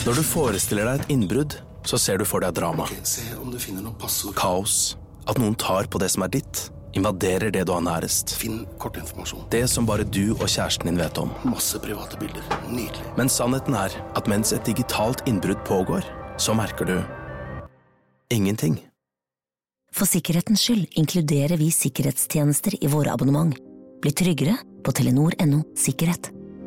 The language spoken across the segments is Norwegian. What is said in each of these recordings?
Når du forestiller deg et innbrudd, så ser du for deg drama. Se om du finner noe passord. Kaos. At noen tar på det som er ditt. Invaderer det du har nærest. Finn kortinformasjon. Det som bare du og kjæresten din vet om. Masse private bilder. Nydelig. Men sannheten er at mens et digitalt innbrudd pågår, så merker du ingenting. For sikkerhetens skyld inkluderer vi sikkerhetstjenester i våre abonnement. Bli tryggere på Telenor.no sikkerhet.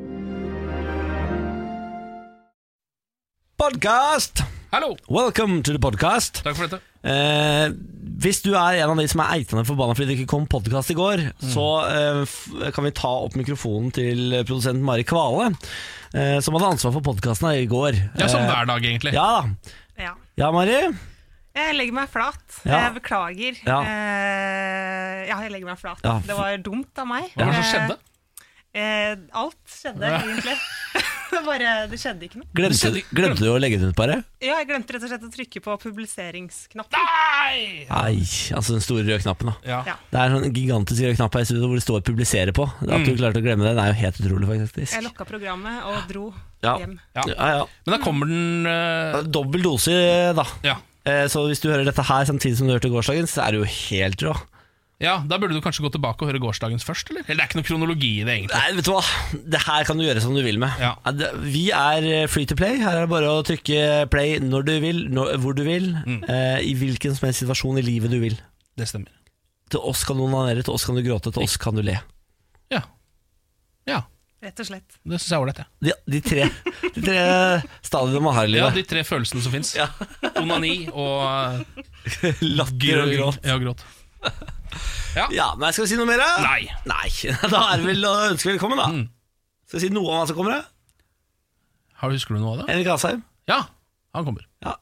Podcast! Hallo! Welcome to the podcast. Takk for dette. Hvis du er en av de som er eitende forbanna fordi det ikke kom podcast i går, så kan vi ta opp mikrofonen til produsent Mari Kvale, som hadde ansvar for podcasten i går. Ja, som hver dag egentlig. Ja, Mari? Jeg legger meg flat. Ja. Jeg beklager. Ja. Jeg legger meg flat. Ja. Det var dumt av meg. Hva var det som skjedde? Alt skjedde, egentlig. Det skjedde ikke noe. Glemte du å legge det ut bare? Ja, jeg glemte rett og slett å trykke på publiseringsknappen. Nei! Altså den store røde knappen da. Ja. Ja. Det er en sånn gigantisk rød knapp her i studio hvor det står 'publisere' på. At du klarte å glemme det, det er jo helt utrolig faktisk. Jeg lukket programmet og dro Ja. hjem. Ja. Men da kommer den Dobbel dose da. Ja. Så hvis du hører dette her samtidig som du hørte gårsdagens, så er det jo helt rå. Ja, da burde du kanskje gå tilbake og høre gårsdagens først, eller? Eller det er ikke noe kronologi i det egentlig. Nei, vet du hva? Det her kan du gjøre som du vil med. Ja. Vi er free to play. Her er det bare å trykke play når du vil, hvor du vil, i hvilken som helst situasjon i livet du vil. Det stemmer. Til oss kan du onanere, til oss kan du gråte, til oss kan du le. Ja. Rett og slett. Det synes jeg var det, ja. De tre stadiene man har i Ja, livet. de 3 følelsene som finnes. Ja. Onani og Latter og gråt. Ja, gråt. Ja, men skal vi si noe mer? Da? Nei. Da er det vel å ønske velkommen da. Skal vi si noe om hva som kommer da? Husker du noe av det? Henrik Asheim. Ja, han kommer. Ja.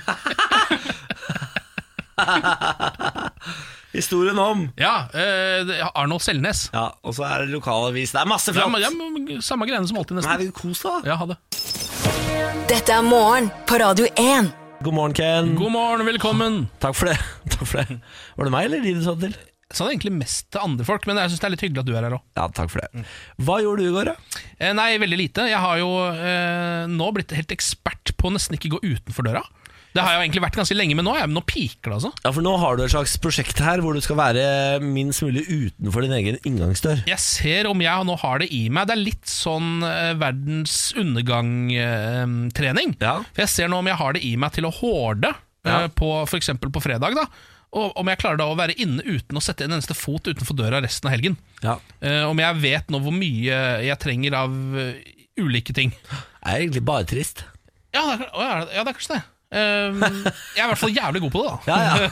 Historien om. Ja, Arnold Selnes. Ja, og så er det lokalavis. Det er masse Ja, flott. samme greiene som alltid Men nesten. herregud, kos da. Ja, ha det. Dette er morgen på Radio 1. God morgen, Ken. God morgen, velkommen. Takk for det. Var det meg eller de du sa til? Jeg sa det egentlig mest til andre folk, men jeg synes det er litt hyggelig at du er her også. Ja, takk for det. Hva gjorde du i går da? Nei, veldig lite. Jeg har jo nå blitt helt ekspert på å nesten ikke gå utenfor døra. Det har jeg jo egentlig vært ganske lenge, men nå piker det altså. Ja, for nå har du et slags prosjekt her hvor du skal være minst mulig utenfor din egen inngangsdør. Jeg ser om jeg nå har det i meg. Det er litt sånn verdens undergang-trening. Ja. For jeg ser nå om jeg har det i meg til å hårde, for eksempel på fredag da. Og om jeg klarer da å være inne uten å sette en eneste fot utenfor døra resten av helgen. Ja. Om jeg vet nå hvor mye jeg trenger av ulike ting. Det er egentlig bare trist. Ja, det er kanskje det. Jeg er i hvert fall jævlig god på det da. Ja.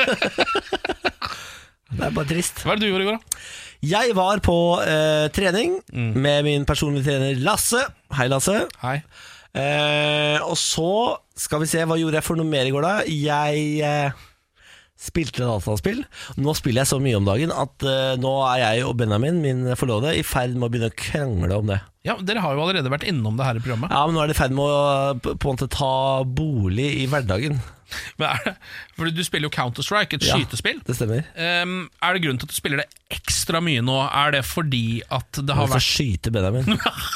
Det er bare trist. Hva er det du gjorde i går da? Jeg var på trening med min personlige trener Lasse. Hei Lasse. Hei. Og så skal vi se, hva gjorde jeg for noe mer i går da? Jeg spilte dataspill. Nå spiller jeg så mye om dagen at nå er jeg og Benjamin, min forlovede, i ferd med å begynne å krangle om det. Ja, dere har jo allerede vært innom det her i programmet. Ja, men nå er det i ferd med å på en måte ta bolig i hverdagen. Men fordi du spiller jo Counter-Strike, et skytespill. Det stemmer. Er det grunn til at du spiller det ekstra mye nå? Er det fordi at det har Hvorfor vært... skyte Benjamin?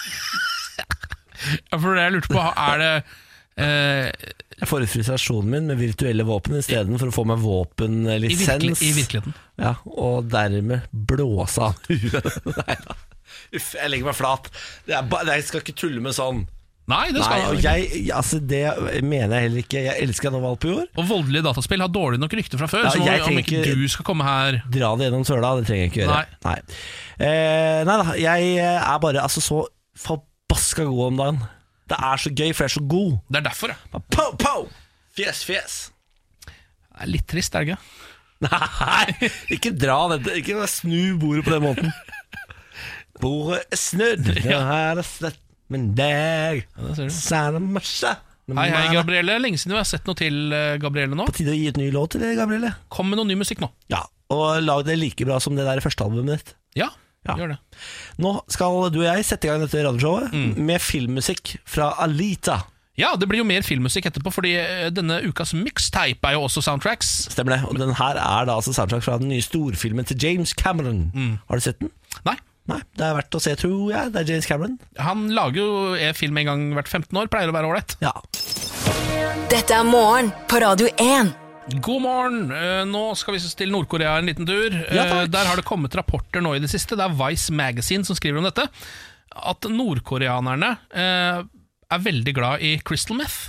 Ja, for det jeg lurte på, er det... Jeg får ut frustrasjonen min med virtuelle våpen i stedet for å få meg våpenlisens. I virkeligheten. Ja, og dermed blåse av huet. Nei da. Uff, jeg legger meg flat. Jeg skal ikke tulle med sånn. Nei, det skal og det mener jeg heller ikke. Jeg elsker Anovalp i år. Og voldelige dataspill har dårlig nok rykte fra før, Ja, så om ikke du skal komme her... Dra det gjennom søla, det trenger jeg ikke gjøre. Nei da, jeg er bare så forbaska god om dagen. Det er så gøy, for jeg er så god. Det er derfor, ja. Pow! Fjes. Det er litt trist, er det ikke? Nei, ikke dra det. Ikke snu bordet på den måten. Bordet er snudd. Nå er det slett med deg. Ja, det ser du. Hei, Gabrielle. Lenge siden vi har sett noe til Gabrielle nå. På tide å gi et ny låt til deg, Gabrielle. Kom med noe ny musikk nå. Ja, og lag det like bra som det der første albumet ditt. Ja, gjør det. Nå skal du og jeg sette i gang dette radioshowet med filmmusikk fra Alita. Ja, det blir jo mer filmmusikk etterpå, fordi denne ukas mixtape er jo også soundtracks. Stemmer det, og den her er da altså soundtrack fra den nye storfilmen til James Cameron. Har du sett den? Nei. Nei, det er verdt å se, tror jeg. Det er James Cameron. Han lager jo film en gang hvert 15 år, pleier å være ålreit. Ja. Dette er Morgen på Radio 1. God morgen, nå skal vi til Nord-Korea en liten tur. Der har det kommet rapporter nå i det siste. Det er Vice Magazine som skriver om dette. At nordkoreanerne er veldig glad i crystal meth.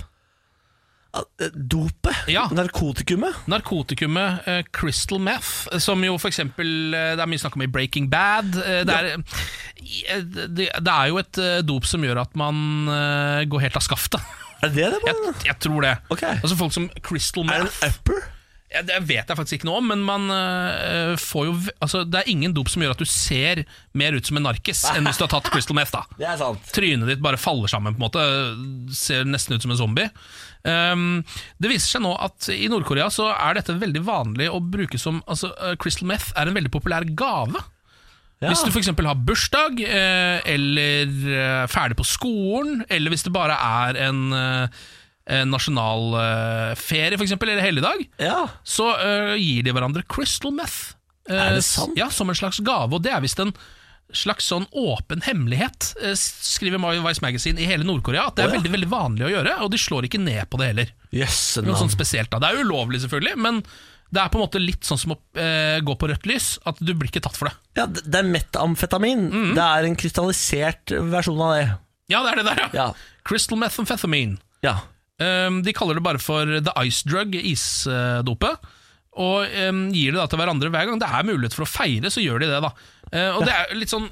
Dopet? Ja. Narkotikumet? Crystal meth, som jo for eksempel det er mye snakk om i Breaking Bad. Det er jo et dop som gjør at man går helt av skaftet. Er det det? Jeg tror det. Okay. Altså folk som crystal meth. Er det en upper? Ja, det vet jeg faktisk ikke noe om, men man får jo altså, det er ingen dop som gjør at du ser mer ut som en narkis enn hvis du har tatt crystal meth. Da. Det er sant. Trynet ditt bare faller sammen, på en måte. Ser nesten ut som en zombie. Det viser seg nå at i Nord-Korea så er dette veldig vanlig å bruke som crystal meth er en veldig populær gave. Ja. Hvis du for eksempel har bursdag, eller ferdig på skolen, eller hvis det bare er en nasjonal ferie for eksempel, eller helligdag, så gir de hverandre crystal meth. Er det sant? Ja, som en slags gave, og det er visst en slags sånn åpen hemmelighet, skriver Vice Magazine, i hele Nord-Korea, at det er veldig, veldig vanlig å gjøre, og de slår ikke ned på det heller. Noe sånn spesielt da. Det er ulovlig selvfølgelig, men det er på en måte litt sånn som å gå på rødt lys, at du blir ikke tatt for det. Ja, det er metamfetamin. Det er en krystallisert versjon av det. Ja, det er det der, ja. Crystal methamphetamine. Ja. De kaller det bare for the ice drug, isdopet, og gir det da til hverandre hver gang det er mulighet for å feire, så gjør de det da. Og det er litt sånn,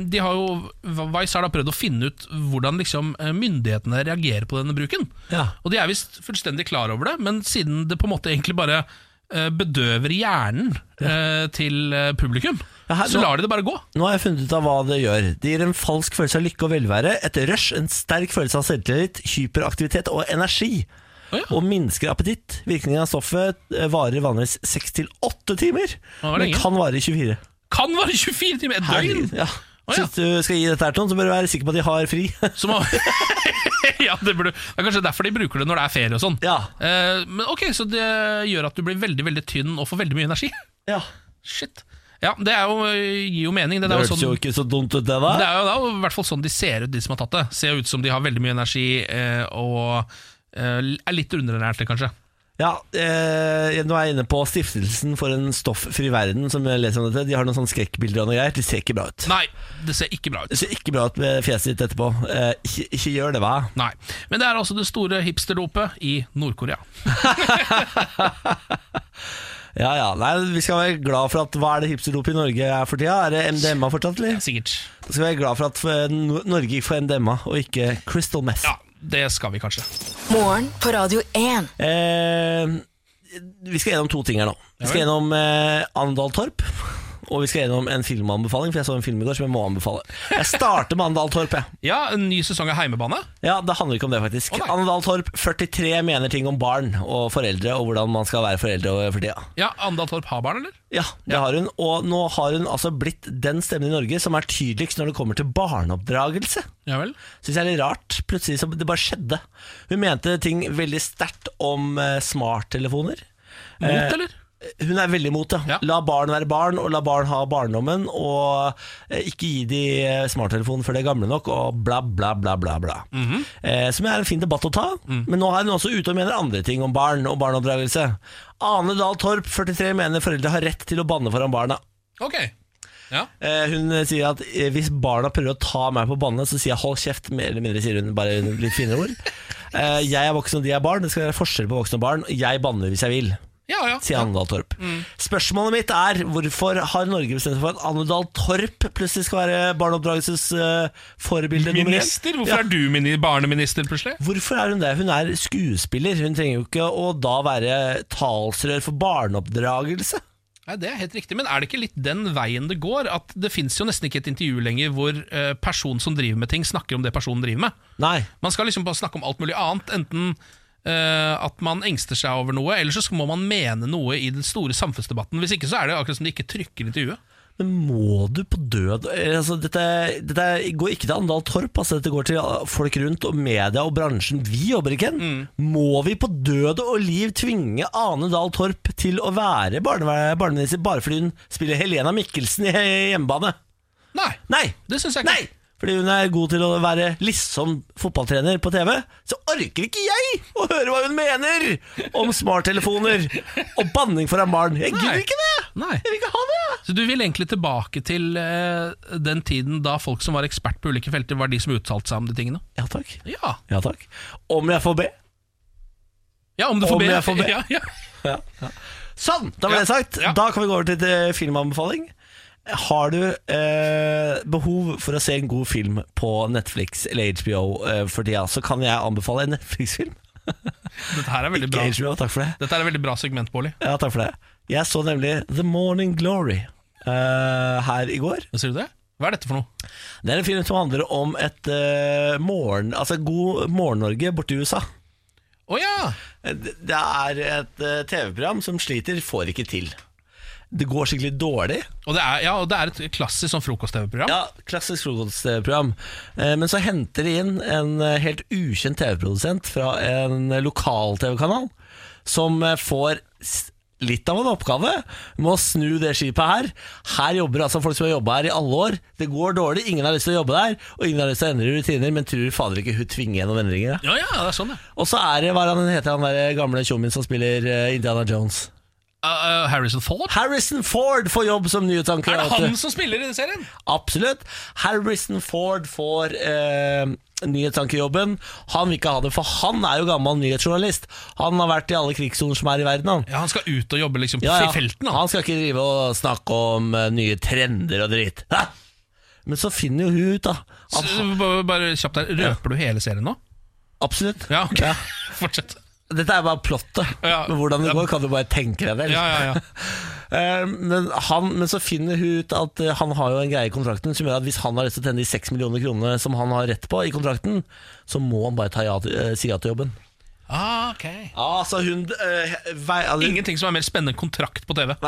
Vice har da prøvd å finne ut hvordan liksom myndighetene reagerer på denne bruken. Og de er vist fullstendig klar over det, men siden det på en måte egentlig bare bedøver hjernen til publikum, så lar de det bare gå. Nå har jeg funnet ut av hva det gjør. Det gir en falsk følelse av lykke og velvære, et rush, en sterk følelse av selvtillit, hyperaktivitet og energi, og minsker appetitt. Virkningen av stoffet varer vanligvis 6 til 8 timer, men kan vare i 24. Kan vare i 24 timer? Et døgn? Ja. Så hvis du skal gi dette her til noen, så bør du være sikker på at de har fri. Ja, det er kanskje derfor de bruker det når det er ferie og sånn. Men ok, så det gjør at du blir veldig, veldig tynn og får veldig mye energi. Ja. Shit. Ja, det gir jo mening. Det høres jo ikke så dumt ut det da. Det er jo i hvert fall sånn de ser ut, de som har tatt det. Ser ut som de har veldig mye energi og er litt underernærte kanskje. Ja, nå er jeg inne på Stiftelsen for en stofffri verden, som jeg leser om dette. De har noen sånne skrekkbilder og noe greier. Det ser ikke bra ut. Nei, det ser ikke bra ut. Det ser ikke bra ut med fjeset ditt etterpå. Ikke gjør det, hva? Nei, men det er altså det store hipsterdopet i Nord-Korea. Ja, nei, vi skal være glad for at hva er det hipsterdopet i Norge er for tida? Er det MDMA fortsatt, eller? Ja, sikkert. Da skal vi være glad for at Norge gikk for MDMA og ikke crystal meth. Ja, det skal vi kanskje. Morgen på Radio 1. Vi skal gjennom 2 ting her nå. Vi skal gjennom Andal Torp, og vi skal gjennom en filmanbefaling, for jeg så en film i går som jeg må anbefale. Jeg starter med Andal Torp. Ja, en ny sesong av Heimebane. Ja, det handler ikke om det faktisk. Andal Torp, 43 mener ting om barn og foreldre, og hvordan man skal være foreldre for tida. Ja, Andal Torp har barn, eller? Ja, det har hun, og nå har hun altså blitt den stemmen i Norge som er tydeligst når det kommer til barneoppdragelse. Ja vel. Synes jeg er litt rart, plutselig så det bare skjedde. Hun mente ting veldig sterkt om smarttelefoner. Mot, eller? Hun er veldig imot det. Ja. La barn være barn, og la barn ha barndommen, og ikke gi de smarttelefonen før de er gamle nok, og bla bla bla bla bla. Som er en fin debatt å ta, men nå er hun også ute og mener andre ting om barn og barneoppdragelse. Ane Dahl Torp, 43, mener foreldre har rett til å banne foran barna. Ok. Ja. Hun sier at hvis barna prøver å ta meg på banne, så sier jeg hold kjeft, mer eller mindre sier hun bare litt finere ord. Jeg er voksen og de er barn, det skal være forskjell på voksne og barn, jeg banner hvis jeg vil. Sier Andal Torp. Spørsmålet mitt er, hvorfor har Norge bestemt seg for at Andal Torp plutselig skal være barneoppdragelsesforbilde nummer 1? Minister? Hvorfor er du barneminister plutselig? Hvorfor er hun det? Hun er skuespiller. Hun trenger jo ikke å da være talsrør for barneoppdragelse. Nei, det er helt riktig, men er det ikke litt den veien det går? At det finnes jo nesten ikke et intervju lenger hvor personen som driver med ting snakker om det personen driver med. Nei. Man skal liksom bare snakke om alt mulig annet, enten at man engster seg over noe, eller så må man mene noe i den store samfunnsdebatten. Hvis ikke så er det akkurat som de ikke trykker intervjuet. Men må du på død altså, dette går ikke til Andal Torp, altså, dette går til folk rundt og media og bransjen vi jobber i, Ken. Må vi på død og liv tvinge Ane Dahl Torp til å være barneminister bare fordi hun spiller Helena Mikkelsen i hjemmebane? Nei, det synes jeg ikke. Nei, fordi hun er god til å være liksom fotballtrener på TV. Så orker ikke jeg å høre hva hun mener om smarttelefoner og banning foran barn. Jeg gidder ikke det. Nei. Jeg vil ikke ha det. Så du vil egentlig tilbake til den tiden da folk som var ekspert på ulike felter, var de som uttalte seg om de tingene? Ja takk. Ja, Ja takk. Om jeg får be. ja om du får Om be. jeg får be. Ja. Sånn, da var det sagt. Ja. Da kan vi gå over til filmanbefaling. Har du behov for å se en god film på Netflix eller HBO for tida, så kan jeg anbefale en Netflix-film. Dette her er veldig bra. Ikke HBO, takk for det. Dette er et veldig bra segment, Bårli. Ja, takk for det. Jeg så nemlig The Morning Glory her i går. Ser du det? Hva er dette for noe? Det er en film som handler om et god morgen-Norge borte i USA. Ja! Det er et TV-program som sliter, får ikke til. Det går skikkelig dårlig. Og det er et klassisk sånn frokost-TV-program. Ja, klassisk frokost-program. Men så henter de inn en helt ukjent TV-produsent fra en lokal TV-kanal, som får litt av en oppgave med å snu det skipet her. Her jobber altså folk som har jobbet her i alle år. Det går dårlig, ingen har lyst til å jobbe der, og ingen har lyst til å endre rutiner, men tror fader ikke hun tvinger gjennom endringer. Ja, det er sånn det. Og så er det, hva heter han der gamle tjommien som spiller Indiana Jones? Harrison Ford? Harrison Ford får jobb som nyhetsanker. Er det han som spiller i den serien? Absolutt. Harrison Ford får nyhetsankerjobben. Han vil ikke ha det, for han er jo gammel nyhetsjournalist. Han har vært i alle krigssoner som er i verden. Han. Ja, han skal ut og jobbe liksom i felten. Han skal ikke drive og snakke om nye trender og dritt. Hæ? Men så finner jo hun ut da Bare kjapt der, røper du hele serien nå? Absolutt. Ja, ok, Ja. Fortsett. Dette er bare plottet. Ja. Men hvordan det går kan du bare tenke deg det. Ja. Men så finner hun ut at han har jo en greie i kontrakten som gjør at hvis han har lyst til å tjene de 6 millioner kronene som han har rett på i kontrakten, så må han bare si ja til jobben. Ok. Så hun Ingenting som er mer spennende kontrakt på TV.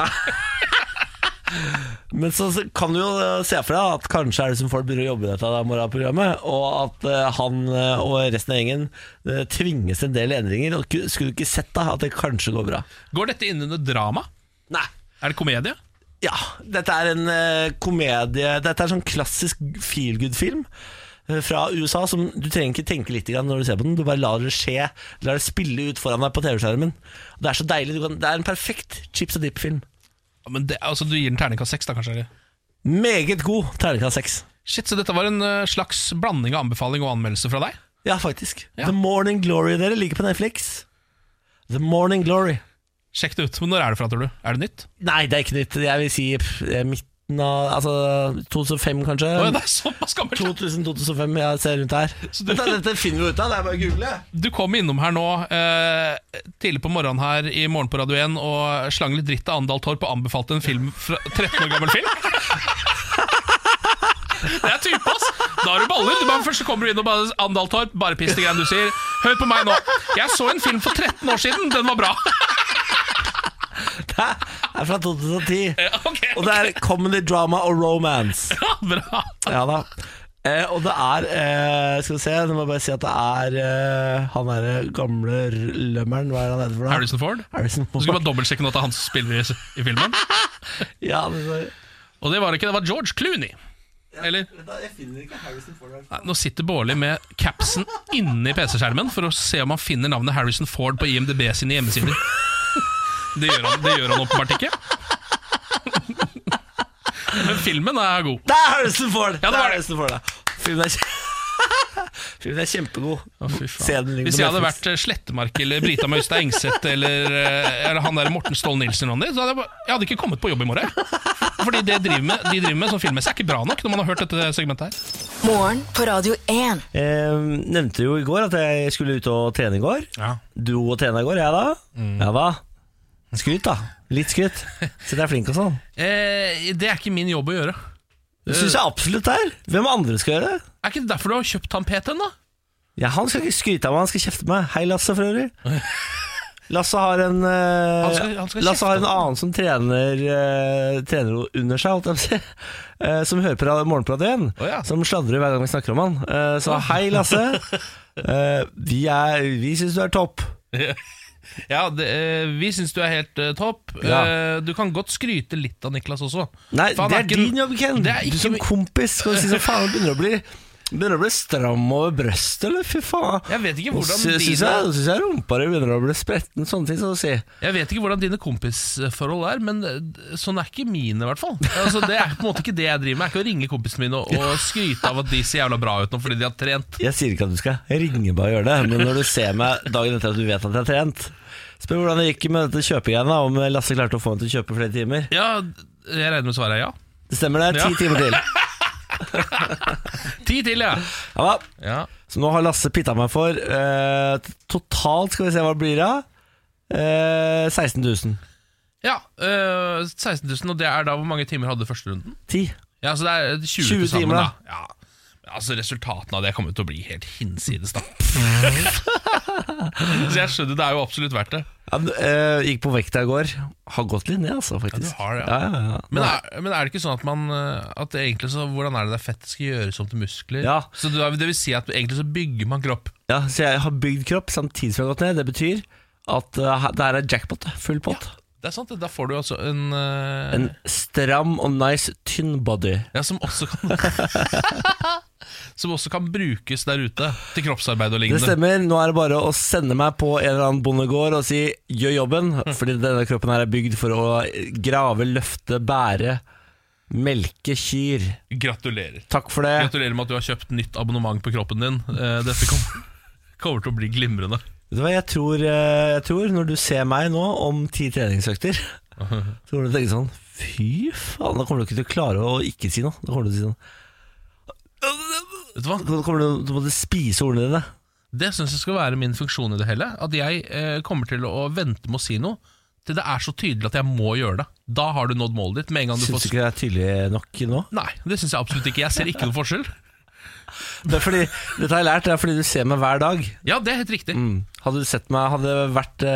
Men så kan du jo se for deg at kanskje Harrison Ford begynner å jobbe i dette morgenprogrammet, og at han og resten av gjengen tvinges en del endringer. Og skulle du ikke sett da at det kanskje går bra? Går dette inn under drama? Nei. Er det komedie? Ja, dette er en komedie. Dette er en sånn klassisk feel-good-film fra USA som du trenger ikke tenke litt når du ser på den. Du bare lar det skje, lar det spille ut foran deg på TV-skjermen. Det er så deilig. Det er en perfekt chips og dip-film. Men du gir den terningkast 6 da, kanskje? Eller? Meget god terningkast 6. Shit, så dette var en slags blanding av anbefaling og anmeldelse fra deg? Ja, faktisk. Ja. The Morning Glory, dere ligger på Netflix. The Morning Glory. Sjekk det ut. Men når er det fra, tror du? Er det nytt? Nei, det er ikke nytt. Jeg vil si midten av 2005 kanskje. Det er såpass gammelt. 2000-2005, jeg ser rundt her. Dette finner vi ut av, det er bare å google. Du kom innom her nå tidlig på morgenen her i Morgen på Radio 1 og slang litt dritt av Andal Torp og anbefalte en film fra 13 år gammel film. Det er type, ass. Da har du baller. Du bare først kommer du inn og bare Andal Torp, bare piss til greiene du sier. Hør på meg nå. Jeg så en film for 13 år siden, den var bra. Det er fra 2010. Okay. Og det er comedy, drama og romance. Ja, bra. Ja da. Og det er skal vi se, nå må jeg bare si at det er han der gamle lømmeren. Hva er han heter for noe? Harrison Ford. Du skal bare dobbeltsjekke nå at det er han som spiller i filmen. Ja, det og det var ikke, det var George Clooney. Eller? Jeg finner ikke Harrison Ford. Nei, nå sitter Bårli med capsen inni PC-skjermen for å se om han finner navnet Harrison Ford på IMDb sine hjemmesider. Det gjør han åpenbart ikke. Men filmen er god. Det er Harrison Ford! Ja, det var det. Harrison Ford, da. Filmen er kjempegod. Se den Hvis jeg hadde vært Slettemark eller Brita Møystad Engseth eller han der Morten Ståhl Nilsen, så hadde jeg hadde ikke kommet på jobb i morgen. Fordi det de driver med som filmmessig er ikke bra nok når man har hørt dette segmentet her. Morgen på Radio 1. Nevnte jo i går at jeg skulle ut og trene i går. Ja. Du og trene i går, jeg da? Ja da. Skryt da, litt skryt. Så det er flink og sånn. Det er ikke min jobb å gjøre. Det synes jeg absolutt er. Hvem andre skal gjøre det? Er ikke det derfor du har kjøpt han PT-en da? Ja, han skal ikke skryte av meg, han skal kjefte meg. Hei Lasse for øvrig. Lasse har en Han skal Lasse har en annen som trener under seg, holdt jeg på å si. Som hører på Morgenprat 1, ja. som sladrer hver gang vi snakker om han. Så hei Lasse. Vi synes du er topp. Ja, vi synes du er helt topp. Du kan godt skryte litt av Niklas også. Nei, For han det er din jobb, Ken. Det er Du ikke som kompis skal si så faen, begynner å bli stram over brøstet, eller fy faen. Jeg vet ikke hvordan Synes jeg rumpa di begynner å bli spretten, sånne ting som du sier. Jeg vet ikke hvordan dine kompisforhold er, men sånn er ikke mine i hvert fall. Altså, det er på en måte ikke det jeg driver med. Jeg er ikke å ringe kompisene mine og skryte av at de ser jævla bra ut nå fordi de har trent. Jeg sier ikke at du skal ringe bare og gjøre det, men når du ser meg dagen etter at du vet at jeg har trent, spør hvordan det gikk med dette kjøpegreiene, om Lasse klarte å få meg til å kjøpe flere timer. Ja, jeg regner med svaret ja. Det stemmer, det 10 timer til. 10 til, ja. Ja. Så nå har Lasse pittet meg for totalt, skal vi se hva det blir da, 16 000. Ja, 16 000, og det er da hvor mange timer hadde første runden? 10. Ja, så det er 20 timer sammen da. Ja. Altså resultatene av det kommer til å bli helt hinsides da. Så jeg skjønner, det er jo absolutt verdt det. Gikk på vekta i går. Har gått litt ned, altså, faktisk. Ja, du har det, ja. Men er det ikke sånn at det egentlig så, hvordan er det fettet skal gjøres om til muskler? Ja. Så det vil si at egentlig så bygger man kropp? Ja, så jeg har bygd kropp samtidig som jeg har gått ned. Det betyr at det her er jackpot, full pot. Ja. Det er sant, da får du altså en stram og nice tynn body. Ja, som også kan som også kan brukes der ute til kroppsarbeid og lignende. Det stemmer, nå er det bare å sende meg på en eller annen bondegård og si gjør jobben, fordi denne kroppen her er bygd for å grave, løfte, bære, melke kyr. Gratulerer. Takk for det. Gratulerer med at du har kjøpt nytt abonnement på kroppen din. Dette kommer til å bli glimrende. Vet du hva, jeg tror når du ser meg nå om 10 treningsøkter, så kommer du til å tenke sånn, fy faen, da kommer du ikke til å klare å ikke si noe. Da kommer du til å si sånn, vet du hva? Da kommer du til å spise ordene dine. Det synes jeg skal være min funksjon i det hele. At jeg kommer til å vente med å si noe til det er så tydelig at jeg må gjøre det. Da har du nådd målet ditt med en gang du Synes du ikke det er tydelig nok nå? Nei, det synes jeg absolutt ikke. Jeg ser ikke noen forskjell. Det er fordi, dette har jeg lært, det er fordi du ser meg hver dag. Ja, det er helt riktig. Hadde du sett meg, hadde det vært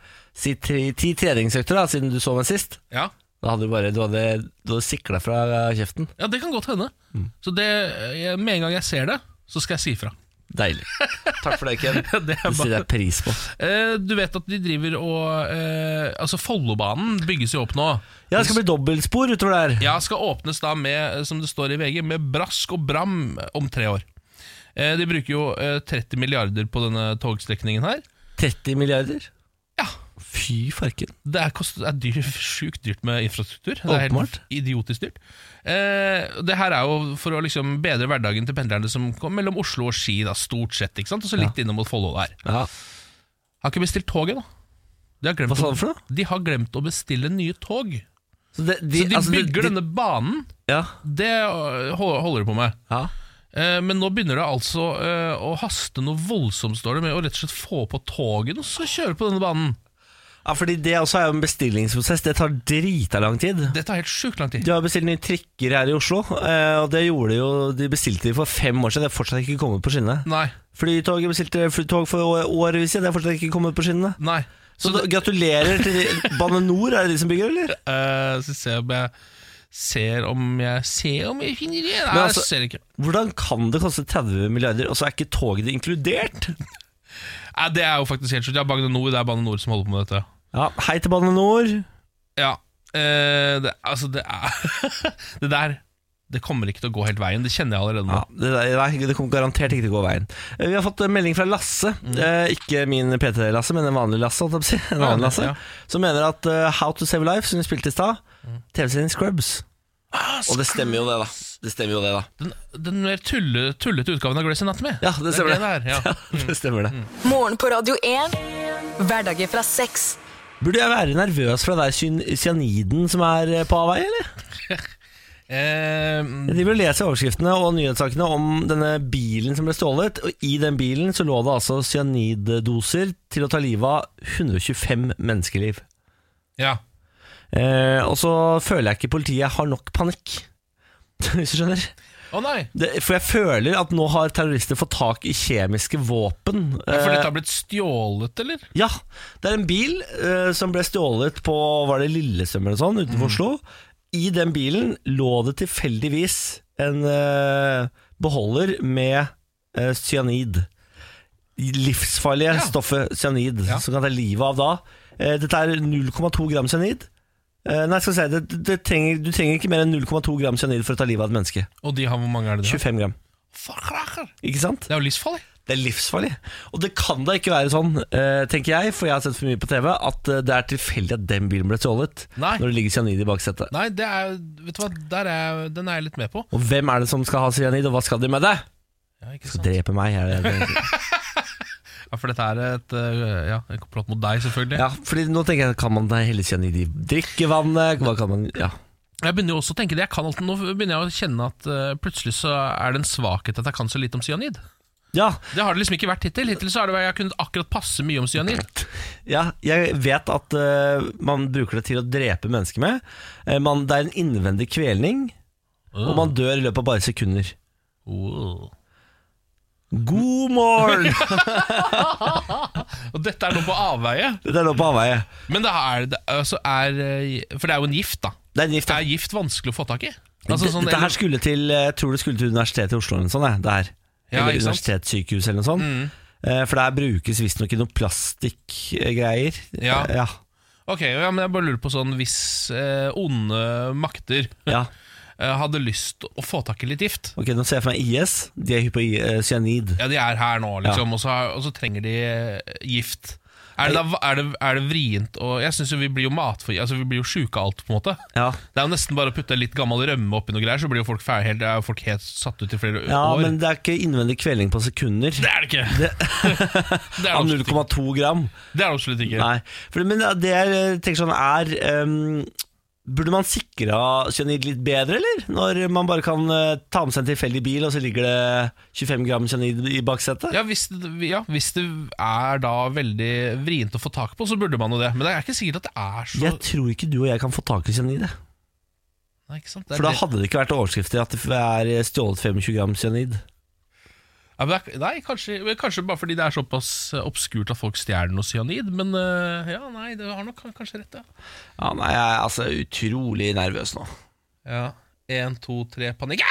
10 treningsøkter da, siden du så meg sist, Ja. da hadde du hadde siklet fra kjeften. Ja, det kan godt hende. Så med en gang jeg ser det, så skal jeg si fra. Deilig. Takk for det, Ken. Det setter jeg pris på. Du vet at de driver og altså Follobanen bygges jo opp nå. Ja, det skal bli dobbeltspor utover der. Ja, skal åpnes da med, som det står i VG, med brask og bram om 3 år. De bruker jo 30 milliarder på denne togstrekningen her. 30 milliarder? Ja. Fy farken. Det er sjukt dyrt med infrastruktur. Det er Åpenbart. helt idiotisk dyrt. Det her er jo for å liksom bedre hverdagen til pendlerne som kommer mellom Oslo og Ski, da, stort sett, ikke sant? Og så litt innom mot Follo der. Ja. Har ikke bestilt toget da. Hva sa du for noe? De har glemt å bestille nye tog. Så Så de bygger denne banen. Ja. Det holder de på med. Ja. Men nå begynner det altså å haste noe voldsomt, står det, med å rett og slett få på toget og så kjøre på denne banen. Ja, fordi det også er jo en bestillingsprosess. Det tar drita lang tid. Det tar helt sjukt lang tid. De har bestilt nye trikker her i Oslo, og det gjorde de bestilte de for 5 år siden. Det er fortsatt ikke kommet på skinnene. Nei. Flytog bestilte flytog for årvis siden. Det er fortsatt ikke kommet på skinnene. Nei. Så gratulerer til Bane Nor. Er det de som bygger, eller? Så ser om jeg finner det. Nei, Men altså, jeg ser ikke. hvordan kan det koste 30 milliarder, og så er ikke toget inkludert? Nei, det er jo faktisk helt sjukt. Ja, Bane Nor, det er Bane Nor som holder på med dette. Ja, hei til Bane Nor. Ja, det der det kommer ikke til å gå helt veien. Det kjenner jeg allerede nå. Ja, det kommer garantert ikke til å gå veien. Vi har fått en melding fra Lasse. Ikke min PT-Lasse, men en vanlig Lasse, en annen Lasse, ja. som mener at How to Save Life, som vi spilte i stad, TV-serien Scrubs. Og det stemmer jo det, da. Det stemmer jo det, da. Den mer tullete utgaven av Grey's Anatomy. Ja, det stemmer det. Der, ja. Ja, det stemmer det. Morgen på Radio 1. Hverdager fra 6. Burde jeg være nervøs for det der cyaniden som er på avvei, eller? Jeg driver og leser overskriftene og nyhetssakene om denne bilen som ble stjålet, og i den bilen så lå det altså cyaniddoser til å ta livet av 125 menneskeliv. Ja. Og så føler jeg ikke politiet har nok panikk, hvis du skjønner. Nei. For jeg føler at nå har terrorister fått tak i kjemiske våpen. For dette har blitt stjålet, eller? Ja, det er en bil som ble stjålet på, var det Lillestrøm eller sånn, utenfor Oslo. I den bilen lå det tilfeldigvis en beholder med cyanid. livsfarlige stoffet cyanid, som kan ta livet av da. Dette er 0,2 gram cyanid. Nei, skal jeg si, du trenger ikke mer enn 0,2 gram cyanid for å ta livet av et menneske. Og de har hvor mange er det? 25 gram. Ikke sant? Det er jo livsfarlig. Det er livsfarlig. Og det kan da ikke være sånn, tenker jeg, for jeg har sett for mye på TV, at det er tilfeldig at den bilen ble stjålet når det ligger cyanid i baksetet. Nei, det er, vet du hva, den er jeg litt med på. Og hvem er det som skal ha cyanid, og hva skal de med det? Ja, ikke skal sant. drepe meg. Ja, for dette er et komplott mot deg, selvfølgelig. Ja, fordi nå tenker jeg, kan man da helle cyanid i drikkevannet? Hva kan man, Jeg begynner jo også å tenke det. Nå begynner jeg å kjenne at plutselig så er det en svakhet at jeg kan så lite om cyanid. Ja. Det har det liksom ikke vært hittil. Hittil så har jeg kunnet akkurat passe mye om cyanid. Ja, jeg vet at man bruker det til å drepe mennesker med. Det er en innvendig kvelning, og man dør i løpet av bare sekunder. God morgen! Og dette er nå på avveie. Men for det er jo en gift, da. Det er en gift, Er gift vanskelig å få tak i? Dette her skulle til, jeg tror det skulle til Universitetet i Oslo eller noe sånt, det her. Eller universitetssykehus eller noe sånt. For der brukes visst nok noen plastikkgreier. Ja. Ok, men jeg bare lurer på sånn, hvis onde makter hadde lyst å få tak i litt gift. Ok, nå ser jeg for meg IS. De er hypp på cyanid. Ja, de er her nå liksom, og så trenger de gift. Er det vrient? Og jeg synes jo vi blir jo vi blir jo syke av alt, på en måte. Ja. Det er jo nesten bare å putte litt gammel rømme oppi noe greier, så blir jo folk ferdig. Det er jo folk helt satt ut i flere år. Ja, men det er ikke innvendig kvelning på sekunder. Det er det ikke. Det er 0,2 gram. Det er det absolutt ikke. Nei, men det jeg tenker sånn burde man sikre cyanid litt bedre, eller? Når man bare kan ta med seg en tilfeldig bil, og så ligger det 25 gram cyanid i baksetet? Ja, hvis det er da veldig vrient å få tak på, så burde man jo det. Men det er ikke sikkert at det er så... Jeg tror ikke du og jeg kan få tak i cyanid. Nei, ikke sant? For da hadde det ikke vært overskrifter at det er stjålet 25 gram cyanid. Ja, nei, kanskje bare fordi det er såpass obskurt at folk stjeler noe cyanid. Men nei, det har nok kanskje rett. Ja, nei, jeg er altså utrolig nervøs nå. Ja, 1, 2, 3, panikk.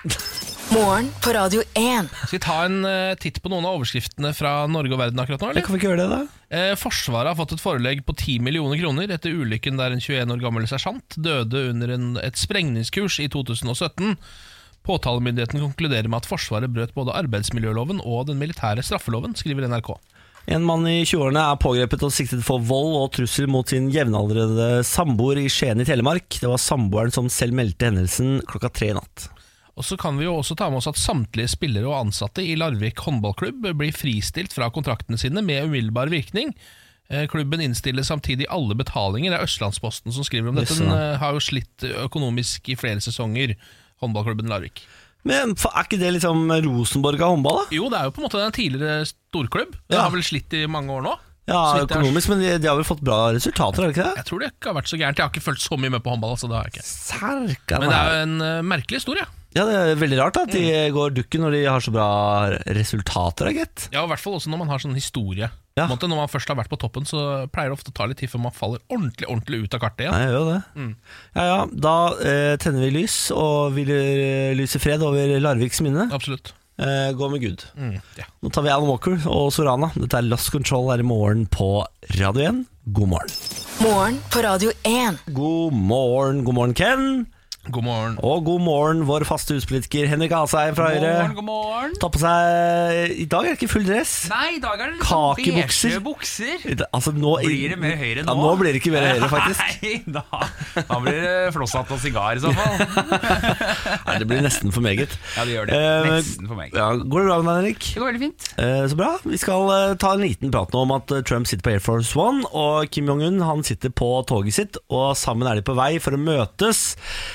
Morgen på Radio 1. Skal vi ta en titt på noen av overskriftene fra Norge og verden akkurat nå, eller? Kan vi ikke gjøre det da? Forsvaret har fått et forelegg på 10 millioner kroner etter ulykken der en 21 år gammel sersjant døde under et sprengningskurs i 2017. Påtalemyndigheten konkluderer med at Forsvaret brøt både arbeidsmiljøloven og den militære straffeloven, skriver NRK. En mann i 20-årene er pågrepet og siktet for vold og trussel mot sin jevnaldrende samboer i Skien i Telemark. Det var samboeren som selv meldte hendelsen 3:00 i natt. Og så kan vi jo også ta med oss at samtlige spillere og ansatte i Larvik håndballklubb blir fristilt fra kontraktene sine med umiddelbar virkning. Klubben innstiller samtidig alle betalinger. Det er Østlandsposten som skriver om dette. Den har jo slitt økonomisk i flere sesonger, håndballklubben Larvik. Men er ikke det liksom Rosenborg av håndball da? Jo, det er jo på en måte en tidligere storklubb. Den har vel slitt i mange år nå. Ja, økonomisk, men de har vel fått bra resultater, har de ikke det? Jeg tror det ikke har vært så gærent. Jeg har ikke følt så mye med på håndball, så det har jeg ikke. Særka, men det er jo en merkelig historie. Ja, det er veldig rart at de går dukken når de har så bra resultater, gitt. Ja, i hvert fall også når man har sånn historie. Ja. Når man først har vært på toppen, så pleier det ofte å ta litt tid før man faller ordentlig ut av kartet igjen. Nei, jeg gjør jo det. Ja, da tenner vi lys, og vil lyse fred over Larviks minne. Absolutt. Gå med Gud. Nå tar vi Alan Walker og Sorana. Dette er Lost Control her i morgen på Radio 1. God morgen. Morgen på Radio 1. God morgen, Ken. God morgen. Og god morgen, vår faste huspolitiker Henrik Asheim fra Høyre. God morgen. Ta på seg, i dag er det ikke full dress. Nei, i dag er det kakebukser. beige bukser. Altså, nå blir det mer Høyre nå? Ja, nå blir det ikke mer Høyre, faktisk. Nei, da blir det flosshatt og sigar i så fall. Nei, det blir nesten for meget. Ja, det gjør det. Nesten for meget. Ja, går det bra med deg, Henrik? Det går veldig fint. Så bra. Vi skal ta en liten prat nå om at Trump sitter på Air Force One, og Kim Jong-un han sitter på toget sitt, og sammen er de på vei for å møtes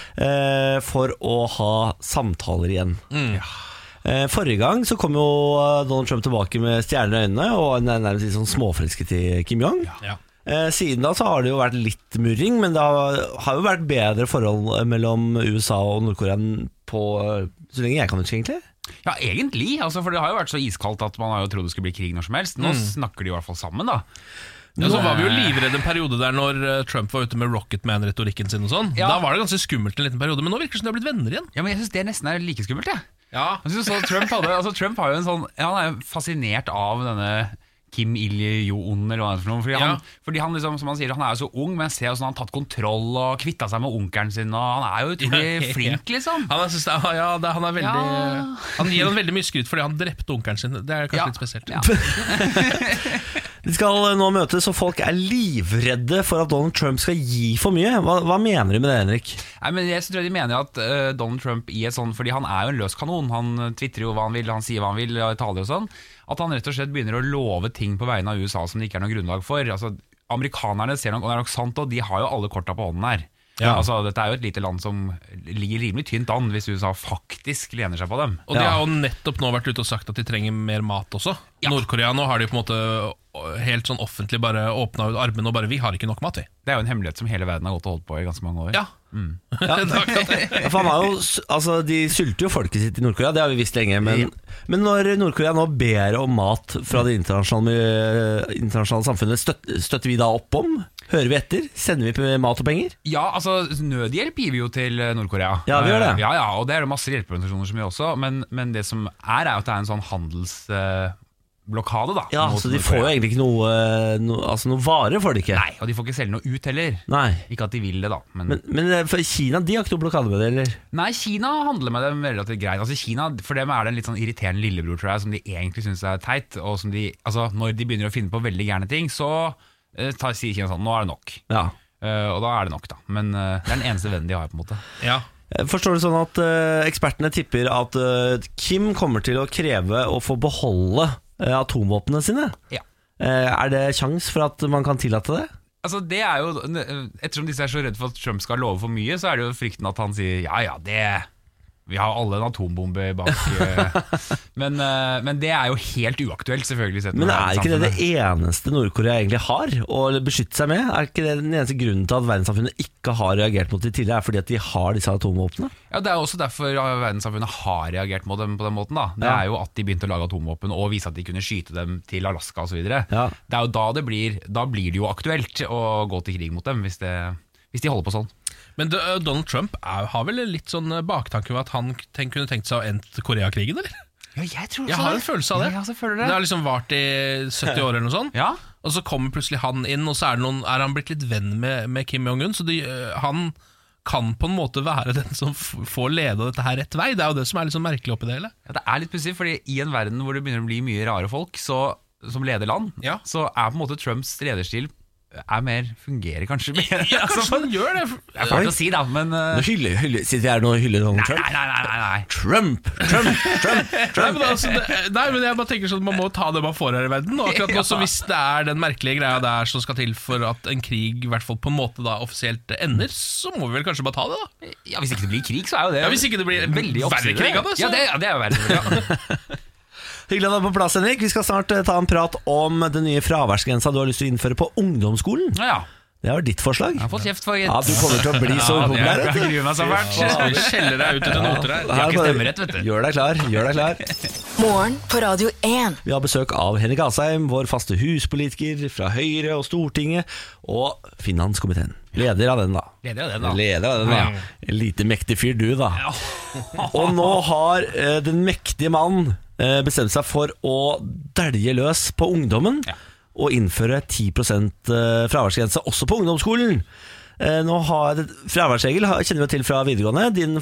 for å ha samtaler igjen. Forrige gang så kom jo Donald Trump tilbake med stjerner i øynene og nærmest litt sånn småforelsket i Kim Jong. Siden da så har det jo vært litt murring, men det har jo vært bedre forhold mellom USA og Nord-Korea på så lenge jeg kan huske, egentlig. Ja, egentlig, for det har jo vært så iskaldt at man har jo trodd det skulle bli krig når som helst. Nå snakker de i hvert fall sammen da. Ja, så var vi jo livredde en periode der når Trump var ute med Rocketman-retorikken sin og sånn. Da var det ganske skummelt en liten periode, men nå virker det som de har blitt venner igjen. Ja, men jeg synes det nesten er like skummelt, Ja. Trump har jo en sånn, han er jo fascinert av denne Kim Il-jong, eller hva det er for noe. Fordi han liksom, som han sier, han er jo så ung, men ser jo sånn han har tatt kontroll og kvittet seg med onkelen sin, og han er jo utrolig flink, liksom. Han er veldig Han gir han veldig mye skryt fordi han drepte onkelen sin. Det er kanskje litt spesielt. De skal nå møtes, og folk er livredde for at Donald Trump skal gi for mye. Hva mener du med det, Henrik? Nei, men jeg tror de mener jo at Donald Trump i et sånn, fordi han er jo en løs kanon, han twittrer jo hva han vil, han sier hva han vil, og taler og sånn, at han rett og slett begynner å love ting på vegne av USA som det ikke er noe grunnlag for. Altså, amerikanerne ser nok, og det er nok sant, og de har jo alle korta på hånden her. Altså, dette er jo et lite land som ligger rimelig tynt an hvis USA faktisk lener seg på dem. Og de har jo nettopp nå vært ute og sagt at de trenger mer mat også. Nord-Korea nå har de på en måte helt sånn offentlig bare åpnet ut armen og bare, vi har ikke nok mat, vi. Det er jo en hemmelighet som hele verden har gått og holdt på i ganske mange år. Ja. For han har jo, altså, de sulter jo folket sitt i Nord-Korea, det har vi visst lenge, men når Nord-Korea nå ber om mat fra det internasjonale samfunnet, støtter vi da opp om? Hører vi etter? Sender vi mat og penger? Ja, altså nødhjelp gir vi jo til Nord-Korea. Ja, vi gjør det. Ja, og det er det masse hjelpeorganisasjoner som gjør også, men det som er at det er en sånn handelsblokade da. Ja, så de får jo egentlig ikke noe varer for det ikke. Nei, og de får ikke selge noe ut heller. Nei. Ikke at de vil det da. Men for Kina, de har ikke noe blokade med det, eller? Nei, Kina handler med dem relativt greit. Altså Kina, for dem er det en litt sånn irriterende lillebror, tror jeg, som de egentlig synes er teit, og som de, altså når de begynner å finne på veldig gærne ting, så sier Kina sånn, nå er det nok. Ja. Og da er det nok da. Men det er den eneste vennen de har på en måte. Ja. Forstår du sånn at ekspertene tipper at Kim kommer til å kreve å få beholde atomvåpnene sine? Ja. Er det sjans for at man kan tillate det? Altså det er jo, ettersom disse er så redde for at Trump skal love for mye, så er det jo frykten at han sier, ja, vi har alle en atombombe bak. Men det er jo helt uaktuelt, selvfølgelig. Men er ikke det eneste Nord-Korea egentlig har å beskytte seg med? Er ikke det den eneste grunnen til at verdenssamfunnet ikke har reagert mot det tidligere, er fordi at de har disse atomvåpnene? Ja, det er også derfor verdenssamfunnet har reagert mot dem på den måten da. Det er jo at de begynte å lage atomvåpen og vise at de kunne skyte dem til Alaska og så videre. Det er jo da blir det jo aktuelt å gå til krig mot dem hvis de holder på sånn. Men Donald Trump har vel litt sånn baktanke ved at han kunne tenkt seg å ende Koreakrigen, eller? Ja, jeg tror jeg har en følelse av det. Det har liksom vart i 70 år eller noe sånt. Ja. Og så kommer plutselig han inn, og så er han blitt litt venn med Kim Jong-un. Så han kan på en måte være den som får lede dette her rett vei. Det er jo det som er litt sånn merkelig oppi det hele. Ja, det er litt pussig, fordi i en verden hvor det begynner å bli mye rare folk som leder land, så er på en måte Trumps lederstil fungerer kanskje bedre. Ja, kanskje han gjør det. Det er farlig å si da, men sitter jeg nå og hyller Donald Trump? Nei. Trump. Nei, men jeg bare tenker sånn, man må ta det man får her i verden. Og akkurat nå, så hvis det er den merkelige greia der som skal til for at en krig i hvert fall på en måte da offisielt ender, så må vi vel kanskje bare ta det da. Ja, hvis ikke det blir krig, så er jo det. Ja, hvis ikke det blir veldig verre krig av det, så. Ja, det er jo verre. Hyggelig å være på plass, Henrik. Vi skal snart ta en prat om den nye fraværsgrensa du har lyst til å innføre på ungdomsskolen. Ja. Det var ditt forslag. Jeg har fått kjeft for Ja, du kommer til å bli så populær. Jeg gruer meg så fælt. Skal vi skjelle deg ut etter noter her? Jeg har ikke stemmerett, vet du. Gjør deg klar. Morgen på Radio 1. Vi har besøk av Henrik Asheim, vår faste huspolitiker fra Høyre og Stortinget, og finanskomiteen. Leder av den da. Ja. En lite mektig fyr du da. Ja. Og nå har den mektige mann bestemt seg for å dælje løs på ungdommen og innføre 10% fraværsgrense også på ungdomsskolen. Nå har fraværsregel kjenner vi til fra videregående. Din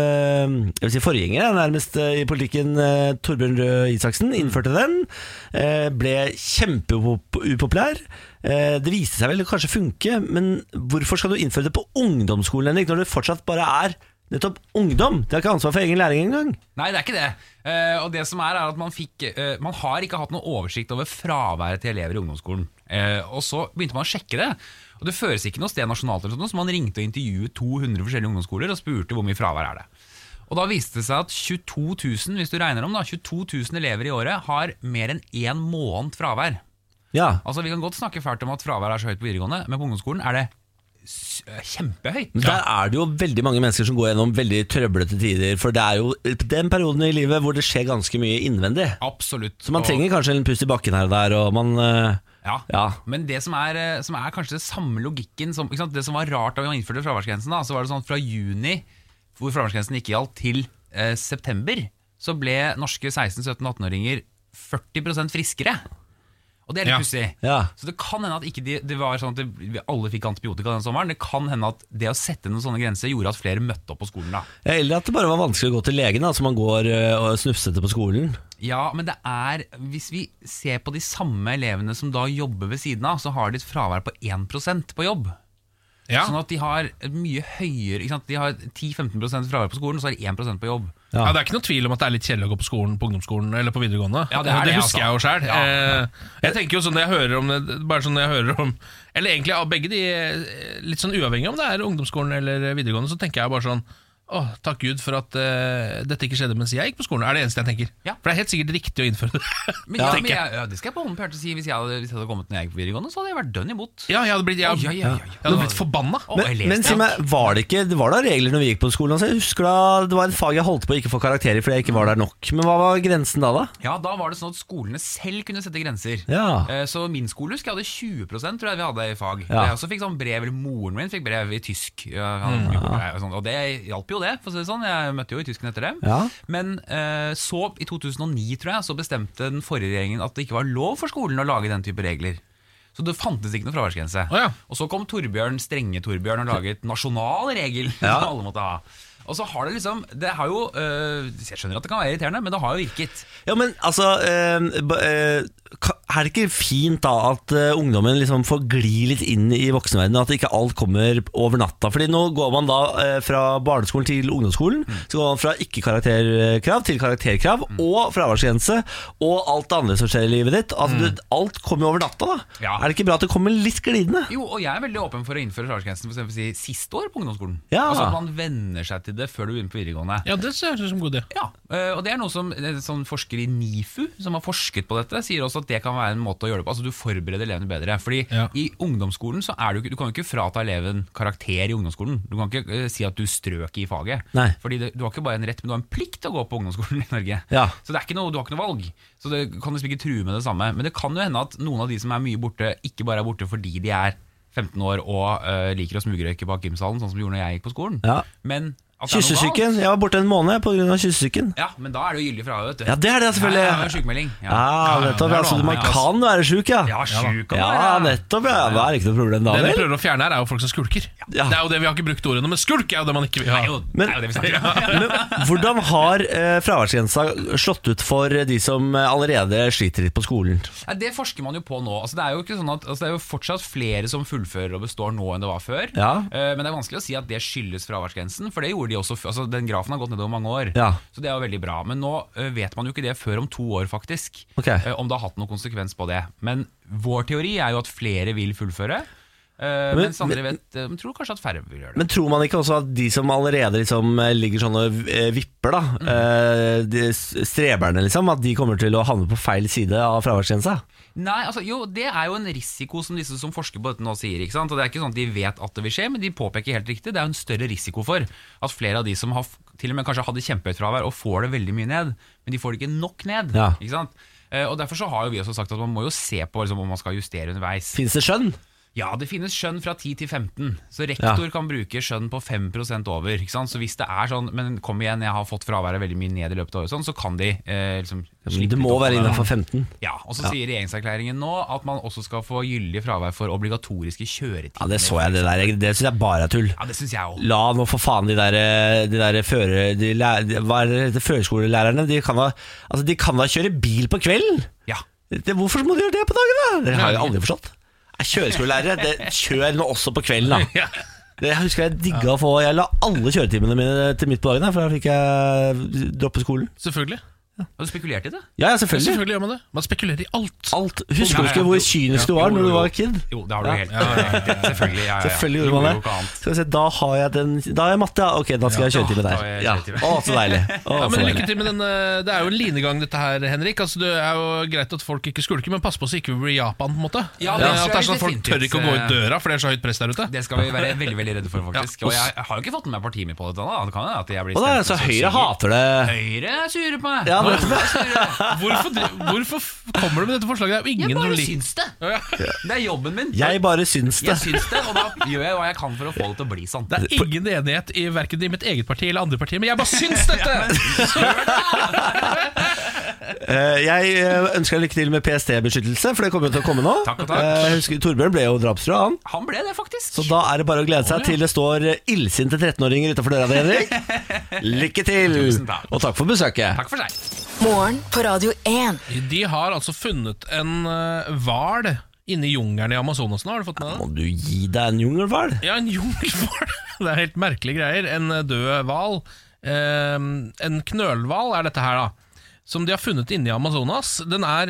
forgjenger nærmest i politikken, Torbjørn Røe Isaksen, innførte den. Ble kjempeupopulær. Det viste seg vel å kanskje funke, men hvorfor skal du innføre det på ungdomsskolen, Henrik, når det fortsatt bare er nettopp ungdom? Det har ikke ansvar for egen læring engang. Nei, det er ikke det. Og det som er at man har ikke hatt noe oversikt over fraværet til elever i ungdomsskolen. Og så begynte man å sjekke det. Og det føres ikke noe sted nasjonalt eller sånt, så man ringte og intervjuet 200 forskjellige ungdomsskoler og spurte hvor mye fravær er det. Og da viste det seg at 22 000, hvis du regner om da, 22 000 elever i året har mer enn 1 måned fravær. Ja. Altså vi kan godt snakke fælt om at fravær er så høyt på videregående, men på ungdomsskolen er det kjempehøyt. Der er det jo veldig mange mennesker som går gjennom veldig trøblete tider, for det er jo den perioden i livet hvor det skjer ganske mye innvendig. Absolutt. Så man trenger kanskje en pust i bakken her og der, og man men det som er kanskje det samme logikken som, ikke sant? Det som var rart da vi innførte fraværsgrensen da, så var det sånn fra juni, hvor fraværsgrensen ikke gjaldt, til september, så ble norske 16-17-18-åringer 40% friskere. Og det litt pussig. Ja. Så det kan hende at ikke det var sånn at vi alle fikk antibiotika den sommeren. Det kan hende at det å sette noen sånne grenser gjorde at flere møtte opp på skolen da. Eller at det bare var vanskelig å gå til legen, så man går og snufsete på skolen. Ja, men det hvis vi ser på de samme elevene som da jobber ved siden av, så har de et fravær på 1% på jobb. Sånn at de har et mye høyere, ikke sant? De har 10-15% fravær på skolen, så har de 1% på jobb. Ja, det er ikke noe tvil om at det er litt kjedelig å gå på skolen, på ungdomsskolen eller på videregående. Ja, det husker jeg jo selv. Jeg tenker jo sånn når jeg hører om det, bare sånn når jeg hører om, eller egentlig av begge de, litt sånn uavhengig om det er ungdomsskolen eller videregående, så tenker jeg bare sånn, takk Gud for at dette ikke skjedde mens jeg gikk på skolen. Det er det eneste jeg tenker. For det er helt sikkert riktig å innføre det. Men det skal jeg på hånden på hjertet si. Hvis jeg hadde kommet når jeg gikk på videregående, så hadde jeg vært dønn imot. Ja, jeg hadde blitt forbanna. Men si meg, var da regler når vi gikk på skolen? Altså, jeg husker da det var et fag jeg holdt på å ikke få karakterer fordi jeg ikke var der nok. Men hva var grensen da? Ja, da var det sånn at skolene selv kunne sette grenser. Så min skole husker jeg hadde 20%, tror jeg vi hadde i fag. Jeg også fikk sånn brev, eller moren min fikk brev i tysk. Og det hjalp jo det, for å si det sånn. Jeg møtte jo i tysken etter det. Men så i 2009, tror jeg, så bestemte den forrige regjeringen at det ikke var lov for skolen å lage den type regler. Så det fantes ikke noe fraværsgrense. Og så kom strenge Torbjørn og laget nasjonal regel som alle måtte ha. Og så har det liksom, det har jo, jeg skjønner at det kan være irriterende, men det har jo virket. Ja, men altså, er det ikke fint da at ungdommen liksom får gli litt inn i voksenverdenen, at ikke alt kommer over natta? Fordi nå går man da fra barneskolen til ungdomsskolen, så går man fra ikke-karakterkrav til karakterkrav, og fraværsgrense, og alt det andre som skjer i livet ditt. Altså, alt kommer over natta da. Er det ikke bra at det kommer litt glidende? Jo, og jeg er veldig åpen for å innføre fraværsgrensen, for eksempel si siste år på ungdomsskolen. Altså at man venner seg til det før du begynner på videregående. Ja, det ser ut som god idé. Ja, og det er noe som sånn forsker i NIFU, som har forsket på dette, sier også at det kan være en måte å gjøre det på. Altså du forbereder elevene bedre. Fordi i ungdomsskolen så er du kan jo ikke frata eleven karakter i ungdomsskolen. Du kan ikke si at du strøk i faget. Fordi du har ikke bare en rett, men du har en plikt til å gå på ungdomsskolen i Norge. Så det er ikke noe, du har ikke noe valg. Så det kan liksom ikke true med det samme. Men det kan jo hende at noen av de som er mye borte, ikke bare er borte fordi de er 15 år og liker å smugrøyke bak gymsalen, sånn som de gjorde når jeg gikk på skolen. Men kyssesyken, jeg var borte en måned på grunn av kyssesyken. Ja, men da er det jo gyldig fravær, vet du. Ja, det er det selvfølgelig. Sykmelding. Altså, man kan være syk, syk kan nettopp, det er ikke noe problem da, vel? Det vi prøver å fjerne her er jo folk som skulker. Det er jo det vi har ikke brukt ordet nå, men skulk er jo det man ikke vil ha. Det er jo det vi snakker om. Men hvordan har fraværsgrensa slått ut for de som allerede sliter litt på skolen? Det forsker man jo på nå. Altså, det er jo ikke sånn at, det er jo fortsatt flere som fullfører og består nå enn det var før. Men det er vanskelig å si at det skyldes fraværsgrensen, for det gjorde de også, altså den grafen har gått nedover mange år. Så det er jo veldig bra. Men nå vet man jo ikke det før om 2 år faktisk, om det har hatt noen konsekvens på det. Men vår teori er jo at flere vil fullføre, mens andre tror kanskje at færre vil gjøre det. Men tror man ikke også at de som allerede liksom ligger sånn og vipper da, de streberne liksom, at de kommer til å havne på feil side av fraværsgrensa? Nei, altså jo, det er jo en risiko som disse som forsker på dette nå sier, ikke sant? Og det er ikke sånn at de vet at det vil skje, men de påpeker helt riktig. Det er jo en større risiko for at flere av de som har, til og med kanskje hadde kjempehøyt fravær og får det veldig mye ned, men de får det ikke nok ned, ikke sant? Og derfor så har jo vi også sagt at man må jo se på liksom, om man skal justere underveis. Finnes det skjønn? Ja, det finnes skjønn fra 10 til 15. Så rektor kan bruke skjønn på 5% over, ikke sant? Så hvis det er sånn, men kom igjen, jeg har fått fraværet veldig mye ned i løpet av året, sånn, så kan de liksom det må være innenfor 15. Ja, og så sier regjeringserklæringen nå at man også skal få gyldig fravær for obligatoriske kjøretider. Ja, det så jeg, det synes jeg bare er tull. Ja, det synes jeg også. La nå for faen førskolelærerne, de kan da kjøre bil på kvelden? Ja. Hvorfor må de gjøre det på dagen da? Det har jeg aldri forstått. Kjøreskolelærere, kjør nå også på kvelden da. Det husker jeg digget å få. Jeg la alle kjøretimene mine til midt på dagen, for da fikk jeg droppe skolen. Selvfølgelig. Har du spekulert i det? Ja, selvfølgelig. Selvfølgelig gjør man det. Man spekulerer i alt. Husker du ikke hvor kynisk du var når du var kid? Jo, det har du helt. Selvfølgelig. Selvfølgelig gjorde man det. Skal vi se, da har jeg matte, ok, da skal jeg kjøre til med der. Så deilig. Men lykke til med den. Det er jo en linegang dette her, Henrik. Altså, det er jo greit at folk ikke skulker, men pass på så ikke vi blir Japan på en måte. At det er sånn at folk tør ikke å gå ut døra, for det er så høyt press der ute. Det skal vi være veldig, veldig redde for faktisk. Og jeg har jo ikke fått med meg partiet mitt på dette da. Det kan jo at jeg blir stemt. Så Høyre hater det. Høyre er sure på meg. Ja, Hvorfor kommer du med dette forslaget? Det er jo ingen Jeg som bare liker syns det. Det er jobben min. Jeg bare syns det. Jeg syns det, og da gjør jeg hva jeg kan for å få det til å bli sånn. Det er ingen enighet i hverken i mitt eget parti eller andre partier, men jeg bare syns dette! Jeg ønsker deg lykke til med PST-beskyttelse, for det kommer jo til å komme nå. Takk og takk. Jeg husker Torbjørn ble jo drapstrua, han. Han ble det, faktisk. Så da er det bare å glede seg til det står illsinte 13-åringer utenfor døra di, Henrik. Lykke til! Tusen takk. Og takk for besøket. Takk for seg. Morgen på Radio 1. De har altså funnet en hval inne i jungelen i Amazonas nå, har du fått med det? Må du gi deg en jungelhval? Ja, en jungelhval. Det er helt merkelige greier. En død hval. En knølhval er dette her da, som de har funnet inne i Amazonas. Den er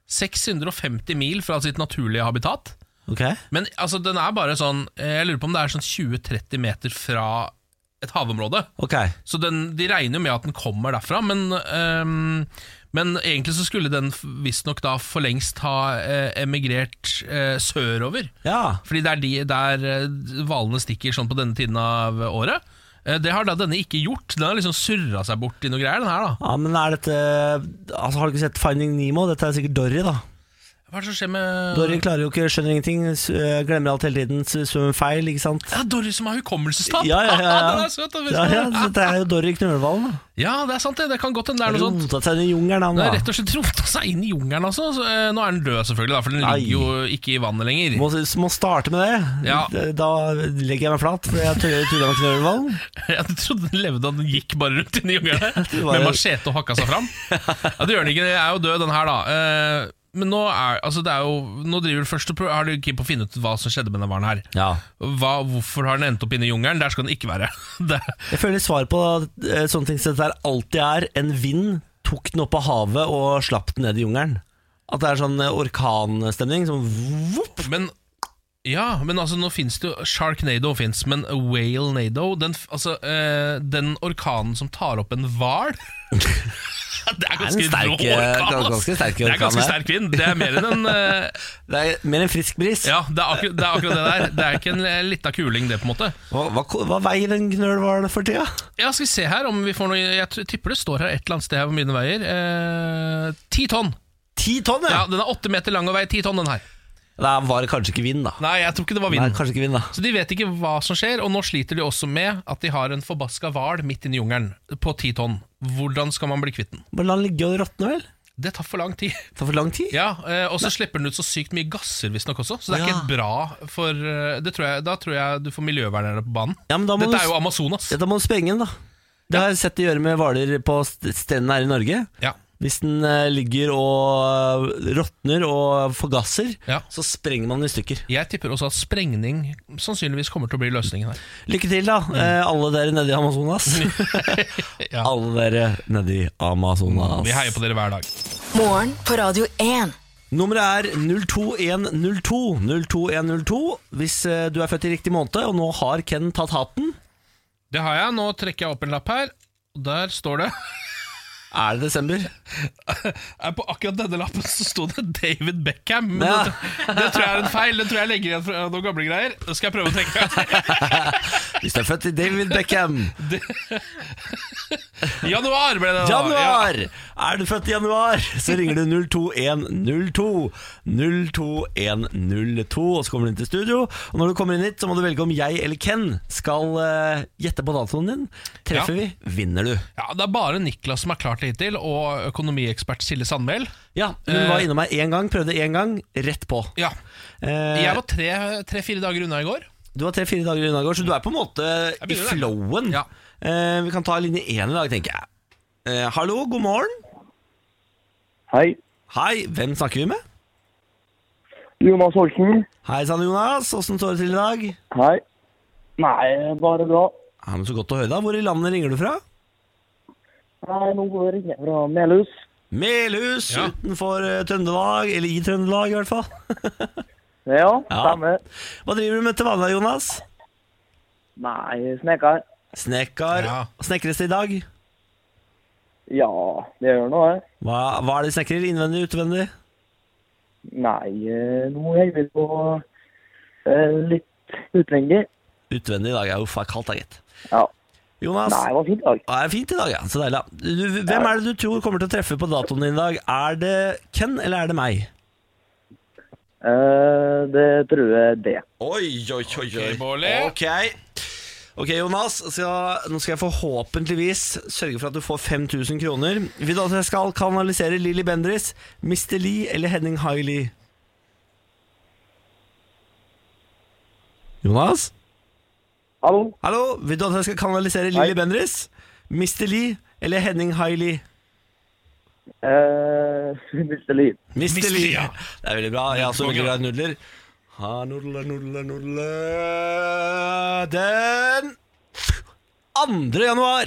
650 mil fra sitt naturlige habitat. Okay. Men altså, den er bare sånn, jeg lurer på om det er sånn 20-30 meter fra et havområde. Okay. Så de regner jo med at den kommer derfra, men egentlig så skulle den visstnok da for lengst ha emigrert sørover. Ja. Fordi det er der hvalene stikker sånn på denne tiden av året. Det har da denne ikke gjort. Den har liksom surret seg bort i noe greier, den her da. Ja, men er dette altså, har du ikke sett Finding Nemo? Dette er sikkert Dory da. Hva er det som skjer med Dory klarer jo ikke, skjønner ingenting, glemmer alt hele tiden, svømmer feil, ikke sant? Ja, Dory som har hukommelsestap. Ja. Den er søt, det er jo Dory knølhvalen da. Ja, det er sant det kan godt hende det er noe sånt. Rotet seg inn i jungelen Det er rett og slett rotet seg inn i jungelen altså. Nå er den død selvfølgelig da, for den ligger jo ikke i vannet lenger. Må starte med det. Ja. Da legger jeg meg flat, for jeg trodde jeg var knølhvalen. Jeg trodde den levde da den gikk bare rundt inn i jungelen med machete og hakka seg fram. Ja, det gjør den ikke, den er jo død den her da. Men nå driver du først og har du ikke på å finne ut hva som skjedde med den hvalen her. Ja. Hvorfor har den endt opp inne i jungelen? Der skal den ikke være. Jeg føler svar på sånne ting som dette alltid er en vind tok den opp av havet og slapp den ned i jungelen. At det er sånn orkanstemning sånn, men altså nå finnes det jo Sharknado finnes, men Whale-nado den orkanen som tar opp en hval det er ganske rå orkan. Det er ganske sterk vind. Det er mer enn det er mer en frisk bris. Ja, det er akkurat det der. Det er ikke en liten kuling det på en måte. Hva veier en knølhval for tida? Ja, skal vi se her om vi får noe. Jeg tipper det står her et eller annet sted hvor mye den veier 10 tonn. 10 tonn, ja? Ja, den er 8 meter lang og veier 10 tonn den her. Da var det kanskje ikke vind da. Nei, jeg tror ikke det var vind. Nei, kanskje ikke vind da. Så de vet ikke hva som skjer. Og nå sliter de også med at de har en forbaska hval midt inne i jungelen på 10 tonn. Hvordan skal man bli kvitt den? Bare la den ligge og råtne vel? Det tar for lang tid. For lang tid? Ja, og så slipper den ut så sykt mye gasser visstnok også. Så det er ikke bra for da tror jeg du får miljøvernere på banen. Ja, dette er jo Amazonas. Da må du sprenge den da. Det har jeg sett de gjøre med hvaler på strendene her i Norge. Ja. Hvis den ligger og råtner og forgasser, så sprenger man den i stykker. Jeg tipper også at sprengning sannsynligvis kommer til å bli løsningen her. Lykke til da, alle dere nede i Amazonas. Alle dere nede i Amazonas. Vi heier på dere hver dag. Morgen på Radio 1. Nummeret er 02102 02102 hvis du er født i riktig måned, og nå har Ken tatt hatten. Det har jeg, nå trekker jeg opp en lapp her, og der står det Er det desember? På akkurat denne lappen så stod det David Beckham. Men det tror jeg er en feil. Det tror jeg legger igjen fra noen gamle greier. Da skal jeg prøve å trekke. Hvis du er født i David Beckham Januar ble det da. Januar! Er du født i januar, så ringer du 02102 02102 og så kommer du inn til studio. Og når du kommer inn hit, så må du velge om jeg eller Ken skal gjette på datoen din. Treffer vi, vinner du. Ja, det er bare Niklas som har klart det hittil, og økonomiekspert Silje Sandmæl. Ja, hun var innom meg en gang, prøvde en gang, rett på. Ja. Jeg var 3-4 dager unna i går. Du var 3-4 dager unna i går, så du er på en måte i flowen. Ja. Vi kan ta linje 1 i dag, tenker jeg. Hallo, god morgen. Hei. Hei, hvem snakker vi med? Jonas Holten. Hei sann, Jonas, hvordan står det til i dag? Hei. Nei, bare bra. Ja, men så godt å høre deg. Hvor i landet ringer du fra? Nei, nå ringer jeg fra Melhus. Melhus, utenfor Trøndelag, eller i Trøndelag i hvert fall. Ja, stemmer. Hva driver du med til vanlig, Jonas? Nei, snekker. Snekker. Snekres det i dag? Ja, det gjør noe. Hva er det snekrer? Innvendig, utvendig? Nei, nå henger vi på litt utvendig. Utvendig i dag, det er kaldt da, gitt. Ja. Jonas? Nei, det var fint i dag. Det er fint i dag, ja. Så deilig. Hvem er det du tror kommer til å treffe på datoen din i dag? Er det Ken, eller er det meg? Det tror jeg det. Oi. Ok, Jonas. Nå skal jeg forhåpentligvis sørge for at du får 5 000 kroner. Vil du at jeg skal kanalisere Lilly Bendriss, Mr. Lee eller Henning Hailey? Jonas? Hallo? Hallo, vil du at jeg skal kanalisere Lilly Bendriss, Mr. Lee eller Henning Hailey? Mr. Lee. Mr. Lee, ja. Det er veldig bra. Jeg har også veldig glad i nudler. Ha nudler. Den 2. januar.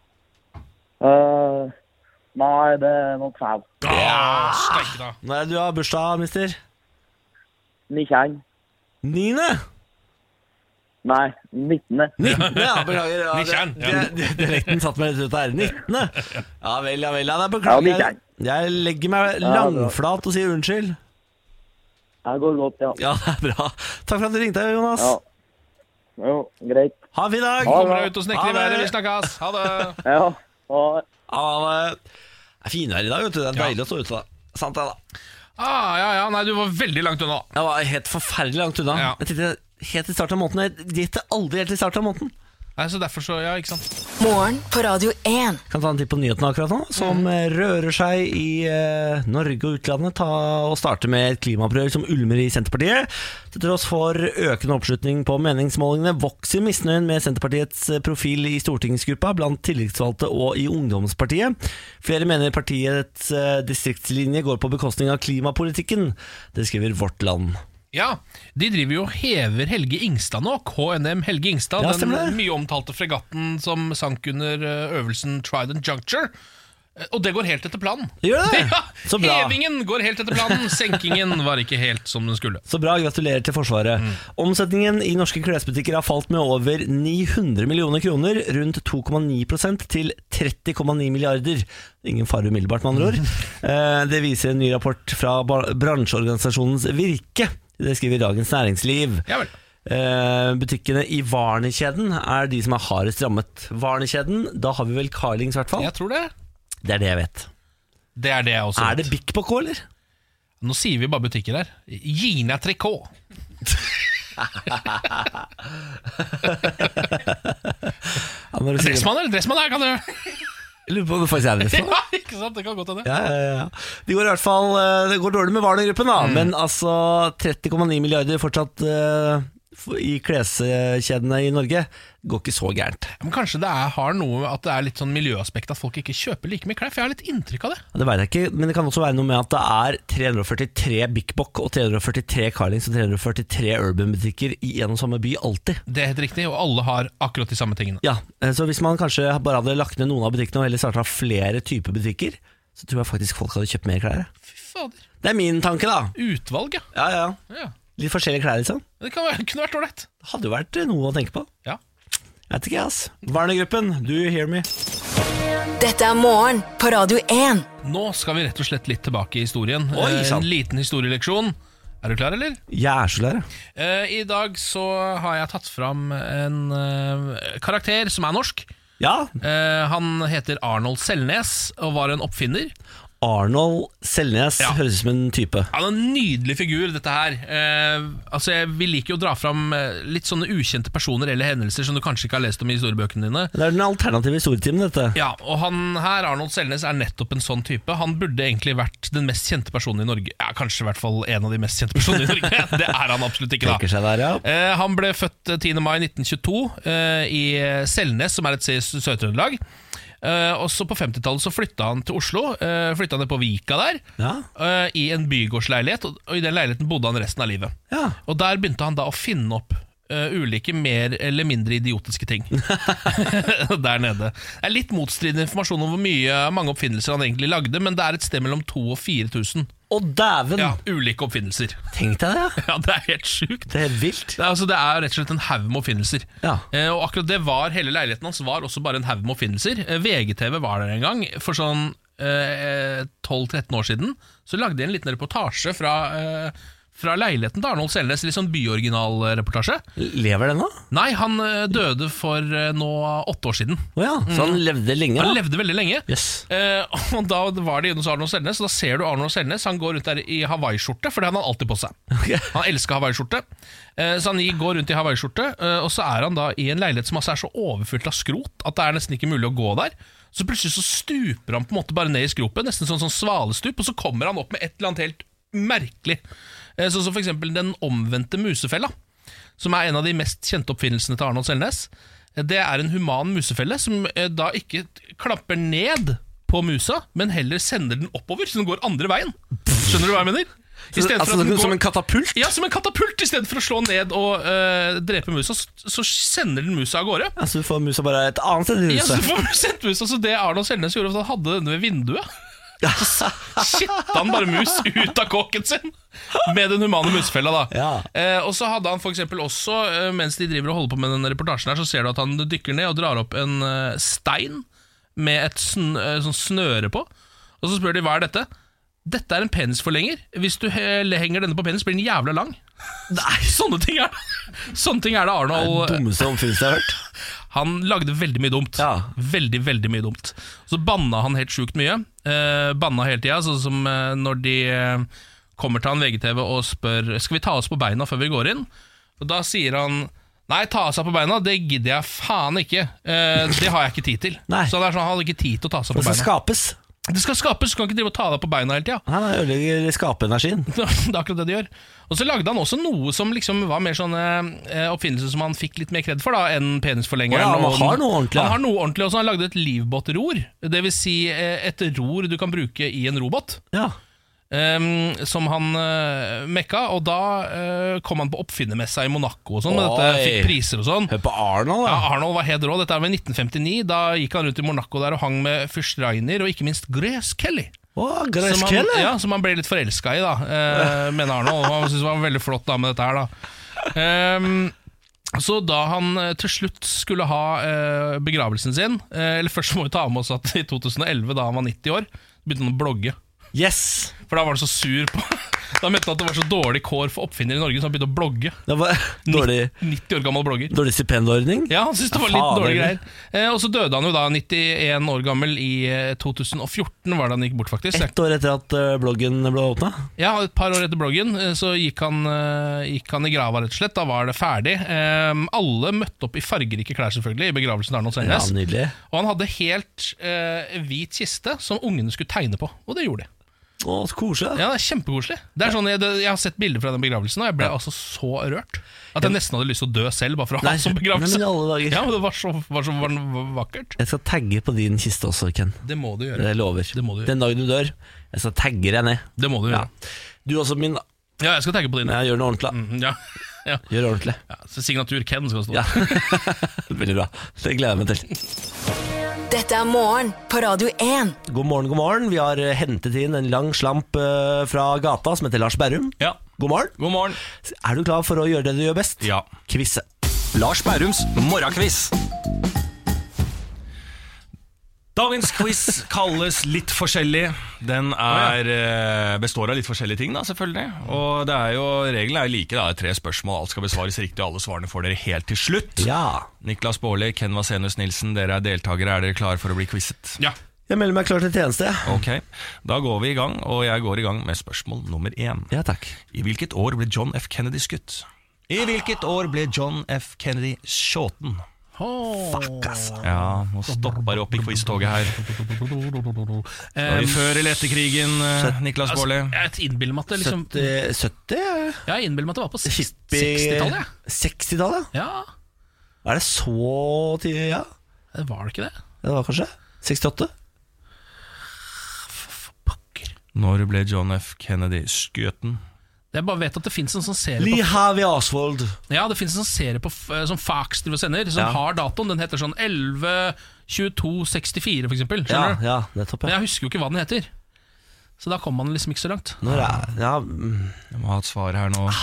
Nei, det er nok feil. Steik da. Når er det du har bursdag, mister? 19. 9. Nei, 19. 19, ja, beklager. Ja, 19, ja. Direkten satt meg litt ut her. 19. Ja vel, ja, det er Ja, beklager. 19. Jeg legger meg langflat og sier unnskyld. Det går godt, ja. Ja, det er bra. Takk for at du ringte, Jonas. Ja. Jo, greit. Ha en fin dag. Kommer deg ut og snekrer Ha i været, det. vi snakkes. Ha det. Ja, og... Ha det. Det er finvær i dag, vet du. Det er deilig å stå ute da. Sant det da. Ja, nei, du var veldig langt unna. Jeg var helt forferdelig langt unna. Ja. Jeg tenkte helt i starten av måneden. Jeg gikk aldri helt i starten av måneden. Nei, så derfor så, ja, ikke sant. Morgen på Radio 1. Kan ta en titt på nyhetene akkurat nå, som rører seg i Norge og utlandet. Og starte med et klimaopprør som ulmer i Senterpartiet. Til tross for økende oppslutning på meningsmålingene vokser misnøyen med Senterpartiets profil i stortingsgruppa blant tillitsvalgte og i ungdomspartiet. Flere mener partiets distriktslinje går på bekostning av klimapolitikken. Det skriver Vårt Land. Ja, de driver jo og hever Helge Ingstad nå, KNM Helge Ingstad, Ja, stemmer det. den mye omtalte fregatten som sank under øvelsen Trident Juncture. Og det går helt etter planen. Gjør det? Ja, Så bra. hevingen går helt etter planen, senkingen var ikke helt som den skulle. Så bra, gratulerer til Forsvaret. Omsetningen i norske klesbutikker har falt med over 900 millioner kroner, rundt 2,9% til 30,9 milliarder. Ingen fare umiddelbart, med andre ord. Det viser en ny rapport fra bransjeorganisasjonens Virke. Det skriver Dagens Næringsliv. Ja vel. Butikkene i Varnekjeden er de som er hardest rammet. Varnekjeden, da har vi vel Carlings i hvert fall. Jeg tror det. Det er det jeg vet. Det er det jeg også Er vet. det Bic på K, eller? Nå sier vi bare butikker her. Gina Tricot. Ja, når du sier det. Dressmann eller Dressmann her, kan du. Jeg lurer på om det faktisk er det. Ja, ikke sant, det kan godt hende. Ja. Det går i hvert fall det går dårlig med Varner-gruppen, da. Men altså 30,9 milliarder fortsatt i kleskjedene i Norge går ikke så gærent. Men kanskje det har noe med at det er litt sånn miljøaspekt, at folk ikke kjøper like mye klær, for jeg har litt inntrykk av det. Det vet jeg ikke, men det kan også være noe med at det er 343 Big Bock og 343 Carlings og 343 Urban-butikker i en og samme by alltid. Det er helt riktig, og alle har akkurat de samme tingene. Ja, så hvis man kanskje bare hadde lagt ned noen av butikkene og heller startet flere typer butikker, så tror jeg faktisk folk hadde kjøpt mer klær. Fy fader. Det er min tanke, da. Utvalg, ja. Ja. Litt forskjellige klær, liksom. Det kunne vært ålreit. Det hadde jo vært noe å tenke på. Ja. Jeg vet ikke, ass. Varner-gruppen, do you hear me? Dette er morgen på Radio 1. Nå skal vi rett og slett litt tilbake i historien. Oi, sant. En liten historieleksjon. Er du klar, eller? Jeg er så klar, jeg. I dag så har jeg tatt fram en karakter som er norsk. Ja, Han heter Arnold Selnes og var en oppfinner. Arnold Selnes høres ut som en type. Han er en nydelig figur, dette her. Vi liker jo å dra fram litt sånne ukjente personer eller hendelser som du kanskje ikke har lest om i historiebøkene dine. Det er den alternative historietimen, dette. Ja, og han her, Arnold Selnes, er nettopp en sånn type. Han burde egentlig vært den mest kjente personen i Norge. Ja, kanskje i hvert fall en av de mest kjente personene i Norge. Det er han absolutt ikke, da. Trekker seg der, ja. Han ble født 10. mai 1922 i Selnes, som er et Sør-Trøndelag. Og så på 50-tallet så flytta han til Oslo. Flytta ned på Vika der, i en bygårdsleilighet. Og i den leiligheten bodde han resten av livet. Ja. Og der begynte han da å finne opp ulike mer eller mindre idiotiske ting der nede. Det er litt motstridende informasjon om hvor mange oppfinnelser han egentlig lagde, men det er et sted mellom 2000 og 4000. Å, dæven! Ja, ulike oppfinnelser. Tenk deg det, Ja, det er helt sjukt. Det er helt vilt. Det er rett og slett en haug med oppfinnelser. Ja. Og akkurat det var hele leiligheten hans var også bare en haug med oppfinnelser. VGTV var der en gang. For sånn 12-13 år siden så lagde de en liten reportasje fra fra leiligheten til Arnold Selnes, litt sånn byoriginalreportasje. Lever den da? Nei, han døde for nå 8 år siden. Så han levde lenge da? Han levde veldig lenge. Yes. Og da var det hos Arnold Selnes, og da ser du Arnold Selnes. Han går rundt der i Hawaii-skjorte, for det hadde han alltid på seg. Han elsker Hawaii-skjorte. Så han går rundt i Hawaii-skjorte, og så er han da i en leilighet som altså er så overfylt av skrot at det er nesten ikke mulig å gå der. Så plutselig så stuper han på en måte bare ned i skropet, nesten sånn svalestup, og så kommer han opp med et eller annet helt merkelig. Så for eksempel den omvendte musefella, som er en av de mest kjente oppfinnelsene til Arnold Selnes. Det er en human musefelle som da ikke klapper ned på musa, men heller sender den oppover, så den går andre veien. Skjønner du hva jeg mener? Som en katapult? Ja, som en katapult. I stedet for å slå ned og drepe musa, så sender den musa av gårde. Så du får musa bare et annet sted i huset? Ja, så du får sendt musa. Så det Arnold Selnes gjorde, var at han hadde denne ved vinduet. Så skitta han bare mus ut av kåken sin med den humane musefella da. Og så hadde han for eksempel også, mens de driver og holder på med den reportasjen her, så ser du at han dykker ned og drar opp en stein med et sånn snøre på. Og så spør de, hva er dette? Dette er en penisforlenger. Hvis du henger denne på penis, blir den jævla lang. Nei, sånne ting er det. Sånne ting er det Arnold. Det dummeste oppfinnelse jeg har hørt. Han lagde veldig mye dumt. Veldig, veldig mye dumt. Så banna han helt sjukt mye. Banna hele tida, sånn som når de kommer til han VGTV og spør skal vi ta oss på beina før vi går inn. Og da sier han nei, ta seg på beina, det gidder jeg faen ikke. Det har jeg ikke tid til. Så det er sånn, han hadde ikke tid til å ta seg på beina. Det skal skapes. Det skal skapes, du kan ikke drive og ta deg på beina hele tida. Han ødelegger skapenergien. Det er akkurat det de gjør. Og så lagde han også noe som liksom var mer sånne oppfinnelser som han fikk litt mer kred for da, enn penisforlengeren. Han har noe ordentlig. Han har noe ordentlig, og så han lagde et livbåtror. Det vil si et ror du kan bruke i en robåt. Som han mekka, og da kom han på oppfinnermessa i Monaco og sånn, med dette, fikk priser og sånn. Hør på Arnold da. Ja, Arnold var helt rå. Dette er ved 1959. Da gikk han rundt i Monaco der og hang med Fyrst Rainer og ikke minst Grace Kelly. Grace Kelly? Ja, som han ble litt forelsket i da, mener Arnold. Han syntes det var en veldig flott dame dette her da. Så da han til slutt skulle ha begravelsen sin, eller først må vi ta med oss at i 2011, da han var 90 år, begynte han å blogge. Yes. For da var han så sur på Da mente han at det var så dårlig kår for oppfinnere i Norge, så han begynte å blogge. Det var dårlig 90 år gammel blogger. Dårlig stipendordning? Ja, han syntes det var litt dårlig greier. Og så døde han jo da 91 år gammel i 2014 var det han gikk bort faktisk. Ett år etter at bloggen ble åpnet? Ja, et par år etter bloggen så gikk han i grava rett og slett. Da var det ferdig. Alle møtte opp i fargerike klær selvfølgelig i begravelsen av Arnold Selnes. Ja, nydelig. Og han hadde helt hvit kiste som ungene skulle tegne på, og det gjorde de. Så koselig. Ja, det er kjempekoselig. Det er sånn, jeg har sett bilder fra den begravelsen, og jeg ble altså så rørt at jeg nesten hadde lyst til å dø selv bare for å ha sånn begravelse. Men i alle dager. Ja, men det var så vakkert. Jeg skal tagge på din kiste også, Ken. Det må du gjøre. Det lover. Det må du gjøre. Den dagen du dør, jeg skal tagge deg ned. Det må du gjøre. Du også min. Ja, jeg skal tagge på din. Jeg gjør det ordentlig. Ja. Gjør det ordentlig. Ja, så signatur Ken skal stå. Ja. Veldig bra. Det gleder jeg meg til. Dette er Morgen på Radio 1. God morgen, god morgen. Vi har hentet inn en lang slamp fra gata som heter Lars Berrum. Ja. God morgen. God morgen. Er du klar for å gjøre det du gjør best? Ja. Kvisse. Lars Berrums morgenkviss. Dagens quiz kalles litt forskjellig. Den består av litt forskjellige ting da, selvfølgelig. Og reglene er like da, 3 spørsmål. Alt skal besvares riktig, og alle svarene får dere helt til slutt. Ja. Niklas Baarli, Ken Vasenius Nilsen, dere er deltakere. Er dere klar for å bli quizzet? Ja. Jeg melder meg klar til tjeneste. Ok, da går vi i gang, og jeg går i gang med spørsmål nummer 1. Ja, takk. I hvilket år ble John F. Kennedy skutt? I hvilket år ble John F. Kennedy skjåten? Fuck, ass. Ja, nå stopper det opp i quiz-toget her. Skal vi før eller etter krigen, Niklas Baarli? Jeg innbiller meg at det liksom 70? Ja, jeg innbiller meg at det var på 60-tallet. 60-tallet? Ja. Er det så tidlig? Ja. Det var det ikke det? Det var kanskje 68? Når ble John F. Kennedy skjøten? Jeg bare vet at det finnes en sånn serie Lee Harvey Oswald. Ja, det finnes en sånn serie som Fox driver og sender, som har datoen. Den heter sånn 11-22-64 for eksempel. Skjønner du? Ja, nettopp. Men jeg husker jo ikke hva den heter. Så da kommer man liksom ikke så langt. Jeg må ha et svar her nå.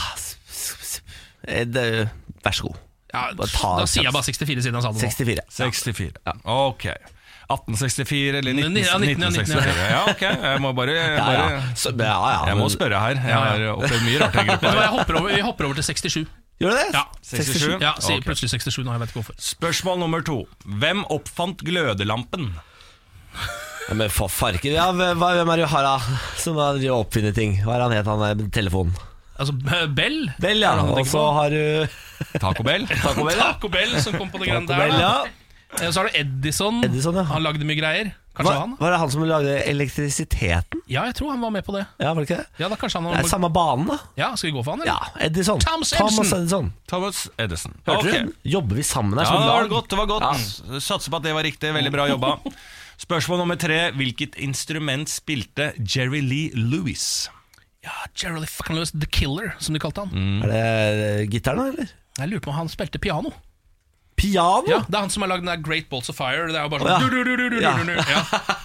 Vær så god. Ja, da sier jeg bare 64 siden han sa det nå. 64. 64. Ja. Ok. 1864 eller 1964. 1964? Ja, ok, jeg må bare Jeg må spørre her. Jeg har opplevd mye rart i gruppa. Vi hopper over til 67. Gjør det? Ja, 67? Ja, Okay. Plutselig 67 nå, jeg vet ikke hvorfor. Spørsmål nummer 2. Hvem oppfant glødelampen? Ja, men for farken, ja, hvem er det du har da som oppfinner ting? Hva er han het, han med telefonen? Altså, Bell? Bell, ja, og så har du Taco Bell? Taco Bell som kom på det greiene der. Bell, ja. Så har du Edison, ja. Han lagde mye greier. Kanskje han? Var det han som lagde elektrisiteten? Ja, jeg tror han var med på det. Ja, var det ikke det? Ja, da kanskje han Det er samme banen da. Ja, skal vi gå for han, eller? Ja, Edison. Thomas Edison. Hørte Ok. du? Jobber vi sammen her Ja, som lag? det var godt. Satser på at det var riktig, veldig bra jobba. Spørsmål nummer 3. Hvilket instrument spilte Jerry Lee Lewis? Ja, Jerry Lee fucking Lewis, The Killer, som de kalte han. Er det gitteren da, eller? Jeg lurer på om han spilte piano. Piano? Ja, det er han som har lagd den der Great Balls of Fire. Det er jo bare sånn Ja.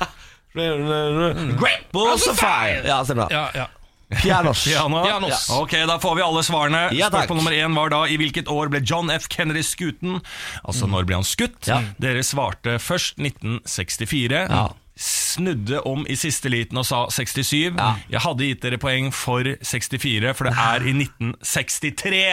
Great Balls of Fire. Ja, stemmer da. Ja. Pianos. Pianos. Ok, da får vi alle svarene. Ja, takk. Spørsmål nummer 1 var da: i hvilket år ble John F. Kennedy skuten? Altså, når ble han skutt? Ja. Dere svarte først 1964. Ja. Snudde om i siste liten og sa 67. Jeg hadde gitt dere poeng for 64, for det er i 1963.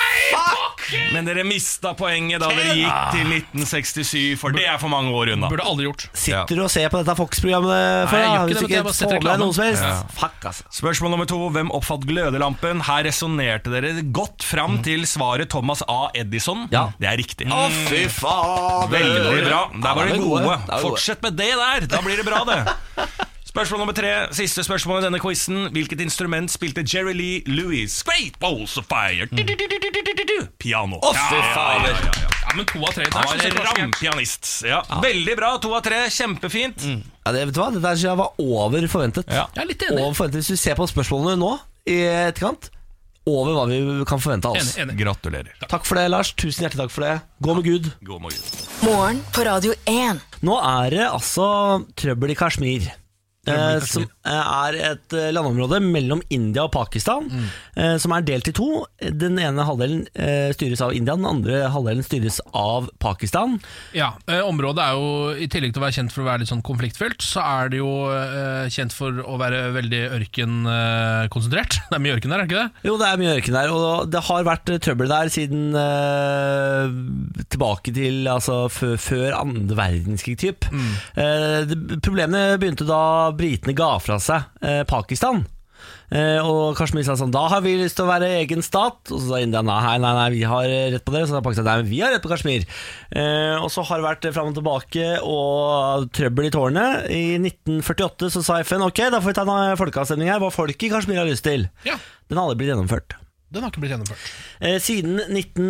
Men dere mista poenget da dere gikk til 1967, for det er for mange år unna. Burde aldri gjort. Sitter du og ser på dette Fox-programmet? Nei, jeg gjør ikke det, jeg bare setter reklamen. Fuck, altså. Spørsmål nummer 2. Hvem oppfatt glødelampen? Her resonerte dere godt fram til svaret Thomas A. Edison. Ja. Det er riktig. Fy faen. Veldig bra. Der var dere gode. Der var Fortsett med det der. Da blir det bra, det. Spørsmål nummer 3. Siste spørsmål i denne quizen. Hvilket instrument spilte Jerry Lee Lewis? Great Balls of Fire. Piano. Fy faen. Ja, men 2 av 3 Han var en rampianist. Ja. Veldig bra. 2 av 3. Kjempefint. Ja, vet du hva? Dette synes jeg var over forventet. Ja. Jeg er litt enig. Over forventet. Hvis du ser på spørsmålene nå i etterkant, over hva vi kan forvente av oss. Enig. Gratulerer. Takk for det, Lars. Tusen hjertelig takk for det. Gå med Gud. God morgen. Morgen på Radio 1. Nå er det altså trøbbel i Kashmir. Som er et landområde mellom India og Pakistan, som er delt i 2. Den ene halvdelen styres av India, den andre halvdelen styres av Pakistan. Ja, området er jo, i tillegg til å være kjent for å være litt sånn konfliktfylt, så er det jo kjent for å være veldig ørkenkonsentrert. Det er mye ørken der, er det ikke det? Jo, det er mye ørken der, og det har vært trøbbel der siden tilbake til altså, før andre verdenskrig typ. Problemet begynte da britene ga fra seg Pakistan, og Kashmir sa sånn: da har vi lyst til å være egen stat. Og så sa India nei, vi har rett på dere. Så sa Pakistan nei, vi har rett på Kashmir. Og så har det vært frem og tilbake og trøbbel i tårnet. I 1948 så sa FN ok, da får vi ta en folkeavstemning her hva folk i Kashmir har lyst til. Ja. Den har aldri blitt gjennomført. Den har ikke blitt gjennomført. Siden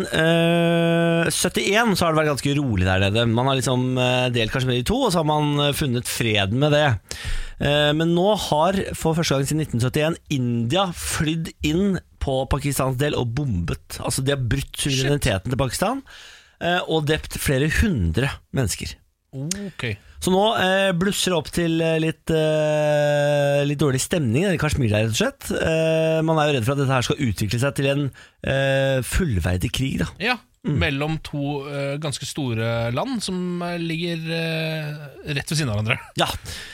1971 så har det vært ganske rolig der nede. Man har liksom delt Kashmir i 2, og så har man funnet fred med det. Men nå har for første gang siden 1971 India flydd inn på Pakistans del og bombet. Altså de har brutt suvereniteten til Pakistan og drept flere 100 mennesker. Ok. Så nå blusser det opp til litt dårlig stemning i Kashmir der, rett og slett. Man er jo redd for at dette her skal utvikle seg til en fullverdig krig da. Ja, mellom 2 ganske store land som ligger rett ved siden av hverandre. Ja,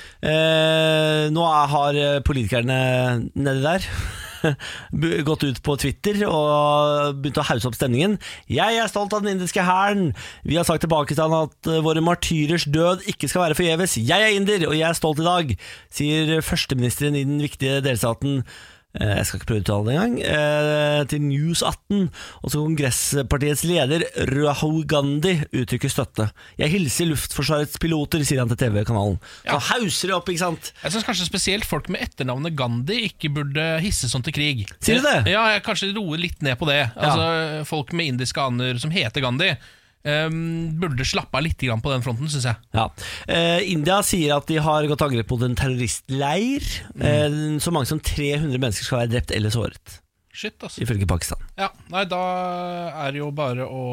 nå har politikerne nede der gått ut på Twitter og begynt å hause opp stemningen. Jeg er stolt av den indiske hæren. Vi har sagt til Pakistan at våre martyrers død ikke skal være forgjeves. Jeg er inder, og jeg er stolt i dag, sier førsteministeren i den viktige delstaten. Jeg skal ikke prøve å uttale det engang. Til News 18. Og så kongresspartiets leder Rahul Gandhi uttrykker støtte. Jeg hilser Luftforsvarets piloter, sier han til TV-kanalen. Så hauser det opp, ikke sant? Jeg synes kanskje spesielt folk med etternavnet Gandhi ikke burde hisse sånn til krig. Sier du det? Ja, jeg kanskje roer litt ned på det. Altså, folk med indiske aner som heter Gandhi burde slappe av litt på den fronten, synes jeg. Ja. India sier at de har gått angrep mot en terroristleir. Så mange som 300 mennesker skal være drept eller såret. Shit, altså. Ifølge Pakistan. Ja, nei, da er det jo bare å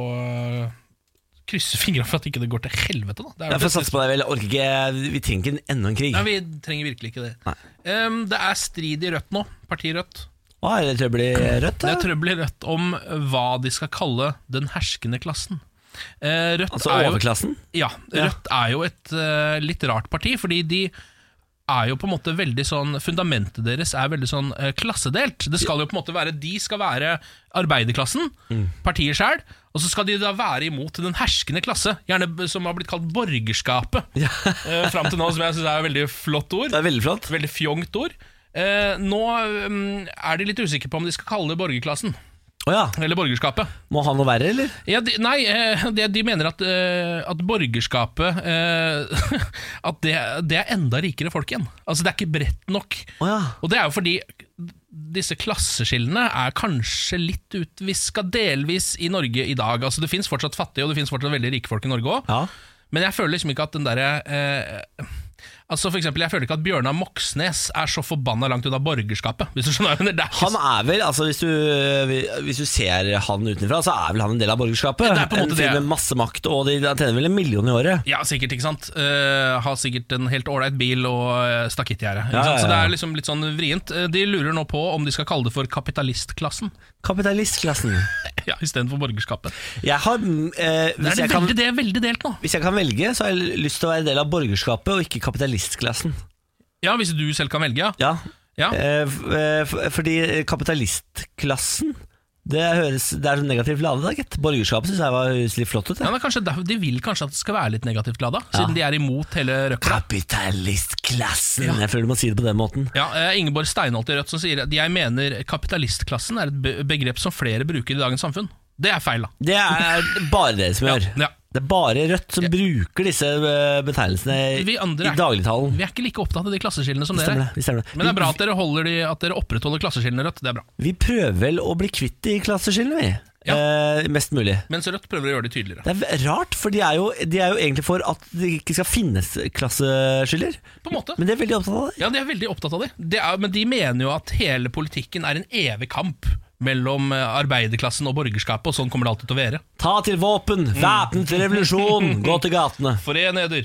krysse fingrene for at ikke det går til helvete da. Jeg får satse på det vel, orker ikke. Vi trenger ikke enda en krig. Nei, vi trenger virkelig ikke det. Det er strid i Rødt nå, partiet Rødt. Er det trøbbel i Rødt? Det er trøbbel i Rødt om hva de skal kalle den herskende klassen. Rødt Altså er jo, overklassen? Ja, Rødt er jo et litt rart parti, fordi de er jo på en måte veldig sånn, fundamentet deres er veldig sånn klassedelt. Det skal jo på en måte være, de skal være arbeiderklassen, partiet selv, og så skal de da være imot den herskende klasse, gjerne som har blitt kalt borgerskapet, frem til nå, som jeg synes er et veldig flott ord. Det er veldig flott. Veldig fjongt ord. Nå er de litt usikre på om de skal kalle det borgerklassen. Eller borgerskapet. Må ha noe verre, eller? Ja, de mener at borgerskapet at det er enda rikere folk igjen. Altså det er ikke bredt nok. Og det er jo fordi disse klasseskillene er kanskje litt utviska delvis i Norge i dag. Altså det finnes fortsatt fattige, og det finnes fortsatt veldig rike folk i Norge også. Men jeg føler liksom ikke at den der altså for eksempel, jeg føler ikke at Bjørnar Moxnes er så forbanna langt ut av borgerskapet, hvis du skjønner. Han er vel, altså hvis du ser han utenfra, så er vel han en del av borgerskapet. Det er på en måte fyr med masse makt, og de tjener vel 1 million i året. Ja, sikkert, ikke sant. Har sikkert en helt ålreit bil og stakittgjerde. Så det er liksom litt sånn vrient. De lurer nå på om de skal kalle det for kapitalistklassen. Kapitalistklassen? Ja, i stedet for borgerskapet. Jeg har, det er veldig delt nå. Hvis jeg kan velge, så har jeg lyst til å være en del av borgerskapet og ikke kapitalistklassen. Ja, hvis du selv kan velge, ja. Fordi kapitalistklassen, det er så negativt ladet da, gitt. Borgerskapet synes jeg var litt flott ut. Ja, de vil kanskje at det skal være litt negativt ladet, siden de er imot hele røkla. Kapitalistklassen, jeg føler du må si det på den måten. Ja, Ingeborg Steinholt i Rødt som sier at jeg mener kapitalistklassen er et begrep som flere bruker i dagens samfunn. Det er feil da. Det er bare det som gjør. Det er bare Rødt som bruker disse betegnelsene i dagligtalen. Vi er ikke like opptatt av de klasseskillene som dere. Stemmer det. Men det er bra at dere opprettholder klasseskillene, Rødt. Det er bra. Vi prøver vel å bli kvitt de klasseskillene, vi. Mest mulig. Mens Rødt prøver å gjøre det tydeligere. Det er rart, for de er jo egentlig for at det ikke skal finnes klasseskiller. På en måte. Men de er veldig opptatt av det. Ja, de er veldig opptatt av det. Men de mener jo at hele politikken er en evig kamp mellom arbeiderklassen og borgerskapet, og sånn kommer det alltid til å være. Ta til våpen, væpnet til revolusjon, gå til gatene. Foren eder.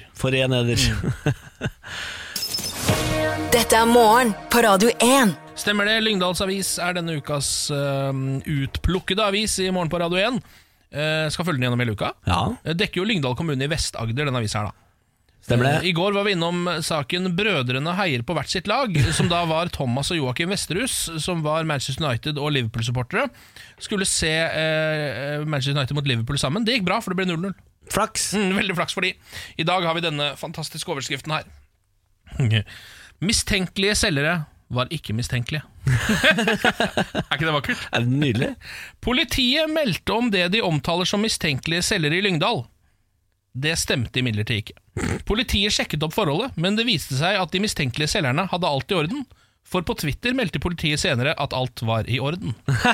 Dette er Morgen på Radio 1. Stemmer det, Lyngdals avis er denne ukas utplukkede avis i Morgen på Radio 1. Skal følge den gjennom hele uka. Dekker jo Lyngdal kommune i Vest-Agder, denne avisen her da. I går var vi innom saken Brødrene heier på hvert sitt lag, som da var Thomas og Joakim Vesterhus, som var Manchester United og Liverpool-supportere. Skulle se Manchester United mot Liverpool sammen. Det gikk bra, for det ble 0-0. Flaks. Veldig flaks for de. I dag har vi denne fantastiske overskriften her. Mistenkelige selgere var ikke mistenkelige. Er ikke det vakkert? Er det nydelig? Politiet meldte om det de omtaler som mistenkelige selgere i Lyngdal. Det stemte imidlertid ikke. Politiet sjekket opp forholdet, men det viste seg at de mistenkelige selgerne hadde alt i orden. For på Twitter meldte politiet senere at alt var i orden.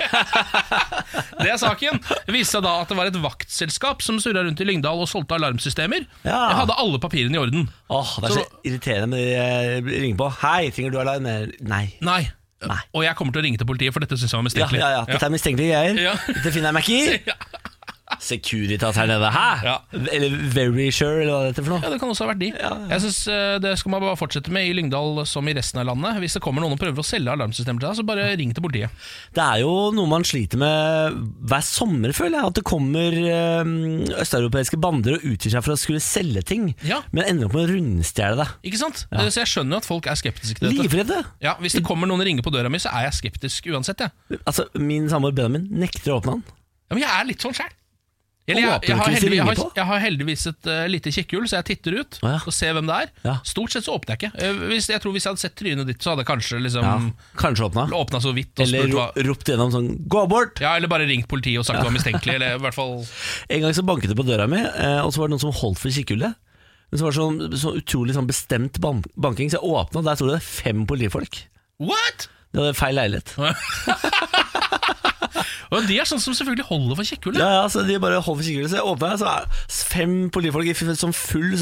Det er saken. Det viste seg da at det var et vaktselskap som surret rundt i Lyngdal og solgte alarmsystemer. Jeg hadde alle papirene i orden. Det er så irriterende når de ringer på. Hei, trenger du alarm? Nei. Og jeg kommer til å ringe til politiet, for dette synes jeg var mistenkelig. Dette er mistenkelige greier. Dette finner jeg meg ikke i. Securitas her nede, Eller Very Sure, eller hva det heter for noe. Ja, det kan også ha vært de. Jeg synes det skal man bare fortsette med i Lyngdal som i resten av landet. Hvis det kommer noen og prøver å selge alarmsystemer til deg, så bare ring til politiet. Det er jo noe man sliter med hver sommer, føler jeg. At det kommer østeuropeiske bander og utgir seg for å skulle selge ting, men ender opp med å rundstjele det. Ikke sant? Så jeg skjønner at folk er skeptiske til dette. Livredde. Ja, hvis det kommer noen og ringer på døra mi, så er jeg skeptisk uansett. Altså, min samboer Benjamin nekter å åpne den. Ja, men jeg er litt sånn selv. Jeg har heldigvis et lite kikkhull, så jeg titter ut og ser hvem det er. Stort sett så åpner jeg ikke. Jeg tror hvis jeg hadde sett trynet ditt, så hadde jeg kanskje kanskje åpnet så vidt. Eller ropt gjennom sånn, gå bort! Ja, eller bare ringt politiet og sagt det var mistenkelig, eller i hvert fall. En gang så banket det på døra mi, og så var det noen som holdt for kikkhullet. Men så var det så utrolig bestemt banking, så jeg åpnet, og der stod det 5 politifolk. What? Det hadde feil leilighet. Og de er sånn som selvfølgelig holder for kikkhullet. Ja, så de bare holder for kikkhullet. Så jeg åpnet, så er 5 politifolk i sånn full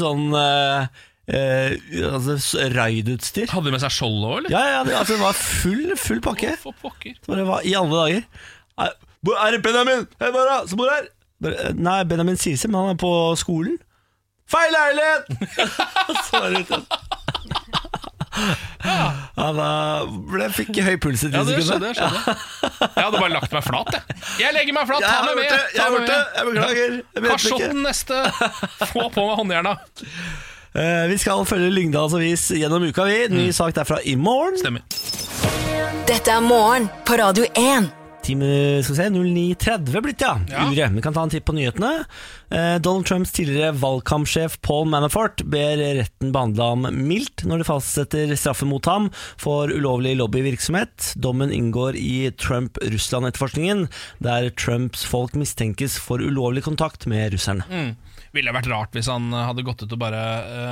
raidutstyr. Hadde de med seg skjold også, eller? Ja, det var full pakke. For pokker. Så det var i alle dager. Er det Benjamin? Hei, bare, som bor her? Nei, Benjamin Sise, men han er på skolen. Feil leilighet! Så var det ute. Jeg fikk høy puls i 10 sekunder. Jeg hadde bare lagt meg flat. Jeg legger meg flat, ta meg med. Jeg beklager. Kasjotten neste. Få på meg håndjerna. Vi skal følge Lyngdals avis gjennom uka. Ny sak derfra i morgen. Stemmer. Dette er morgen på Radio 1. Time 09.30 blitt, Ure. Vi kan ta en tipp på nyhetene. Donald Trumps tidligere valgkampsjef Paul Manafort ber retten behandle ham mildt når det fastsetter straffe mot ham for ulovlig lobbyvirksomhet. Dommen inngår i Trump-Russland-etterforskningen, der Trumps folk mistenkes for ulovlig kontakt med russerne. Ville vært rart hvis han hadde gått ut og bare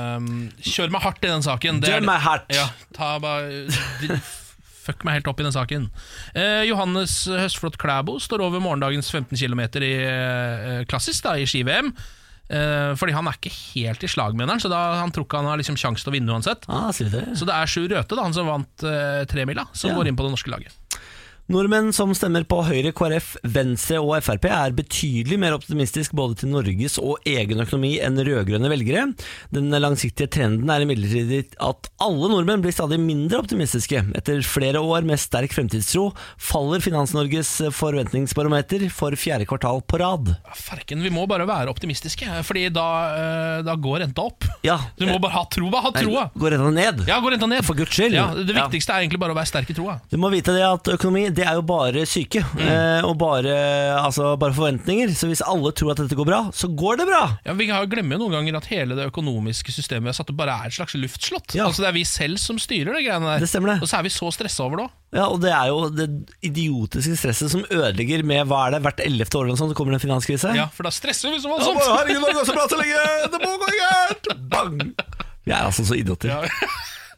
kjør meg hardt i den saken. Kjør meg hardt! Ja, ta bare... Fuck meg helt opp i den saken. Johannes Høstflot Klæbo står over morgendagens 15 km i klassisk i ski-VM. Fordi han er ikke helt i slagmenneren, så han tror ikke han har liksom sjanse til å vinne uansett. Så det er Sjur Røthe, han som vant 3-mila, som går inn på det norske laget. Nordmenn som stemmer på Høyre, KrF, Venstre og Frp er betydelig mer optimistisk både til Norges og egen økonomi enn rødgrønne velgere. Den langsiktige trenden er imidlertid at alle nordmenn blir stadig mindre optimistiske. Etter flere år med sterk fremtidstro faller Finans-Norges forventningsbarometer for 4. kvartal på rad. Farken, vi må bare være optimistiske, fordi da går renta opp. Ja. Du må bare ha troa. Går renta ned? Ja, går renta ned. For Guds skyld. Ja, det viktigste er egentlig bare å være sterk i troa. Du må vite det at økonomi, det er jo bare syke og bare forventninger. Så hvis alle tror at dette går bra, så går det bra. Ja, vi glemmer jo noen ganger at hele det økonomiske systemet vi har satt opp bare er et slags luftslott. Ja. Altså det er vi selv som styrer det greiene der. Det stemmer det. Og så er vi så stresset over det også. Ja, og det er jo det idiotiske stresset som ødelegger med hva er det hvert 11. år eller sånn, så kommer det en finanskrise. Ja, for da stresser vi så voldsomt. Herregud, det går så bra så lenge. Det må gå gærent. Bang. Vi er altså så idioter. Ja.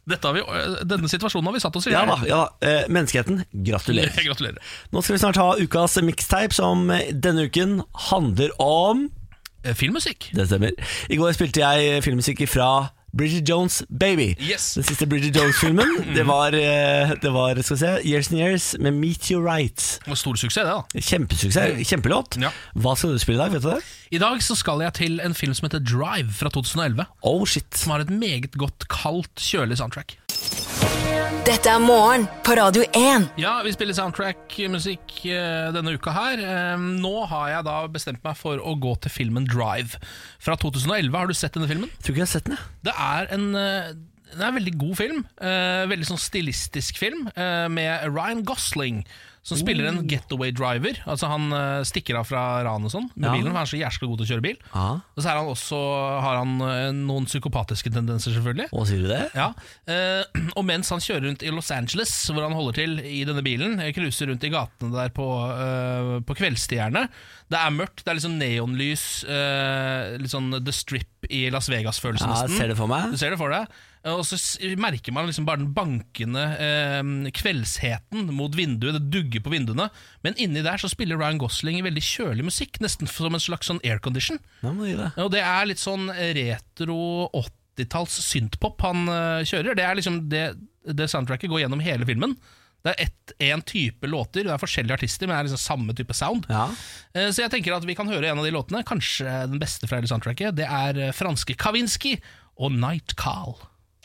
Denne situasjonen har vi satt oss i. Ja da, menneskeheten, gratulerer. Gratulerer. Nå skal vi snart ha ukas mixtape, som denne uken handler om filmmusikk. Det stemmer. I går spilte jeg filmmusikk fra Bridget Jones' Baby. Yes. Den siste Bridget Jones-filmen. Det var skal vi se, Years and Years med Meteorites. Og stor suksess det da. Kjempesuksess, kjempelåt. Ja. Hva skal du spille i dag, vet du det? I dag så skal jeg til en film som heter Drive fra 2011. Oh shit. Som har et meget godt, kaldt, kjølig soundtrack. Dette er morgen på Radio 1. Ja, vi spiller soundtrack-musikk denne uka her. Nå har jeg da bestemt meg for å gå til filmen Drive fra 2011. Har du sett denne filmen? Jeg tror ikke jeg har sett den. Det er en veldig god film. Veldig sånn stilistisk film med Ryan Gosling, som spiller en getaway driver. Altså han stikker av fra ran og sånn med bilen, for han er så jævlig god til å kjøre bil. Og så har han noen psykopatiske tendenser, selvfølgelig. Å, sier du det? Ja. Og mens han kjører rundt i Los Angeles, hvor han holder til i denne bilen, cruiser rundt i gatene der på kveldstiderne. Det er mørkt, det er litt sånn neonlys, litt sånn The Strip i Las Vegas-følelsen. Ja, ser det for meg. Du ser det for deg. Og så merker man liksom bare den bankende kveldsheten mot vinduet. Det dugger på vinduene. Men inni der så spiller Ryan Gosling i veldig kjølig musikk, nesten som en slags sånn aircondition. Og det er litt sånn retro 80-talls synthpop han kjører. Det er liksom det soundtracket går gjennom hele filmen. Det er en type låter, det er forskjellige artister, men det er liksom samme type sound. Så jeg tenker at vi kan høre en av de låtene. Kanskje den beste fra hele soundtracket. Det er franske Kavinsky og Night Call.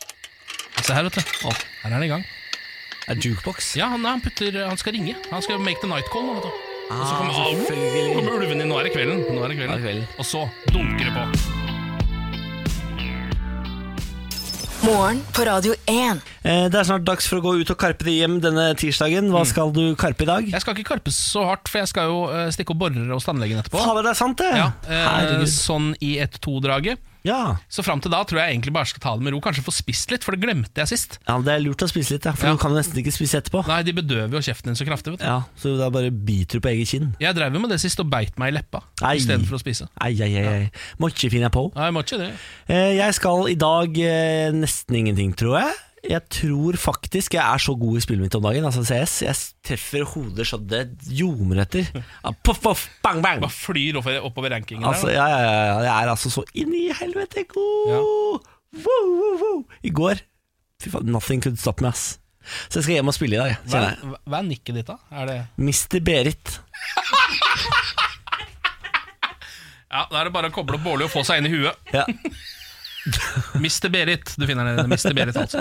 Se her, vet du. Her er han i gang. Er det jukebox? Ja, han skal ringe. Han skal make the night call nå, vet du. Og så selvfølgelig. kommer ulven inn. Nå er det kvelden. Og så dunker det på. Morgen på Radio 1. Det er snart dags for å gå ut og karpe det hjem denne tirsdagen. Hva skal du karpe i dag? Jeg skal ikke karpe så hardt, for jeg skal jo stikke opp borrere og tannlegen etterpå. Faen, det er sant det? Ja, sånn i 1-2-draget. Ja. Så frem til da tror jeg egentlig bare skal ta det med ro. Kanskje få spist litt, for det glemte jeg sist. Ja, det er lurt å spise litt, for du kan nesten ikke spise etterpå. Nei, de bedøver jo kjeften din så kraftig, vet du. Ja, så da bare biter du på eget kinn. Jeg drev jo med det sist og beit meg i leppa i stedet for å spise. Må ikke finne på. Nei, må ikke det. Jeg skal i dag nesten ingenting, tror jeg. Jeg tror faktisk jeg er så god i spillet mitt om dagen. Altså CS, jeg treffer hodet så det ljomer etter. Puff, puff, bang, bang. Bare flyr oppover rankingen altså, der. Ja, jeg er altså så inn i helvete god. Woo. I går, fy faen, nothing could stop me, ass. Så jeg skal hjem og spille i dag. Hva er nikket ditt da? Er det Mr. Berit. Ja, da er det bare å koble opp Bårli og få seg inn i huet. Ja. Mr. Berit, du finner det. Mr. Berit, altså.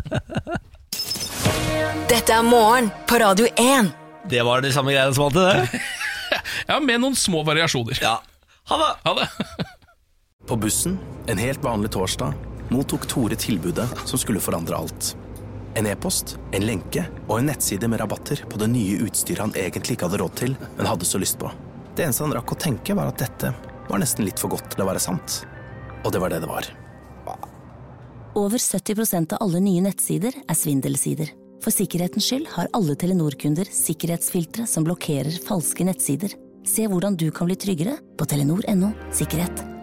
Dette morgen på Radio 1. Det var de samme greiene som alltid det. Ja, med noen små variasjoner. Ja. Ha det. På bussen, en helt vanlig torsdag, mottok Tore tilbudet som skulle forandre alt. En e-post, en lenke og en nettside med rabatter på det nye utstyret han egentlig ikke hadde råd til, men hadde så lyst på. Det eneste han rakk å tenke var at dette var nesten litt for godt til å være sant. Og det var det det var. Over 70% av alle nye nettsider svindelsider. For sikkerhetens skyld har alle Telenor-kunder sikkerhetsfiltre som blokkerer falske nettsider. Se hvordan du kan bli tryggere på telenor.no sikkerhet.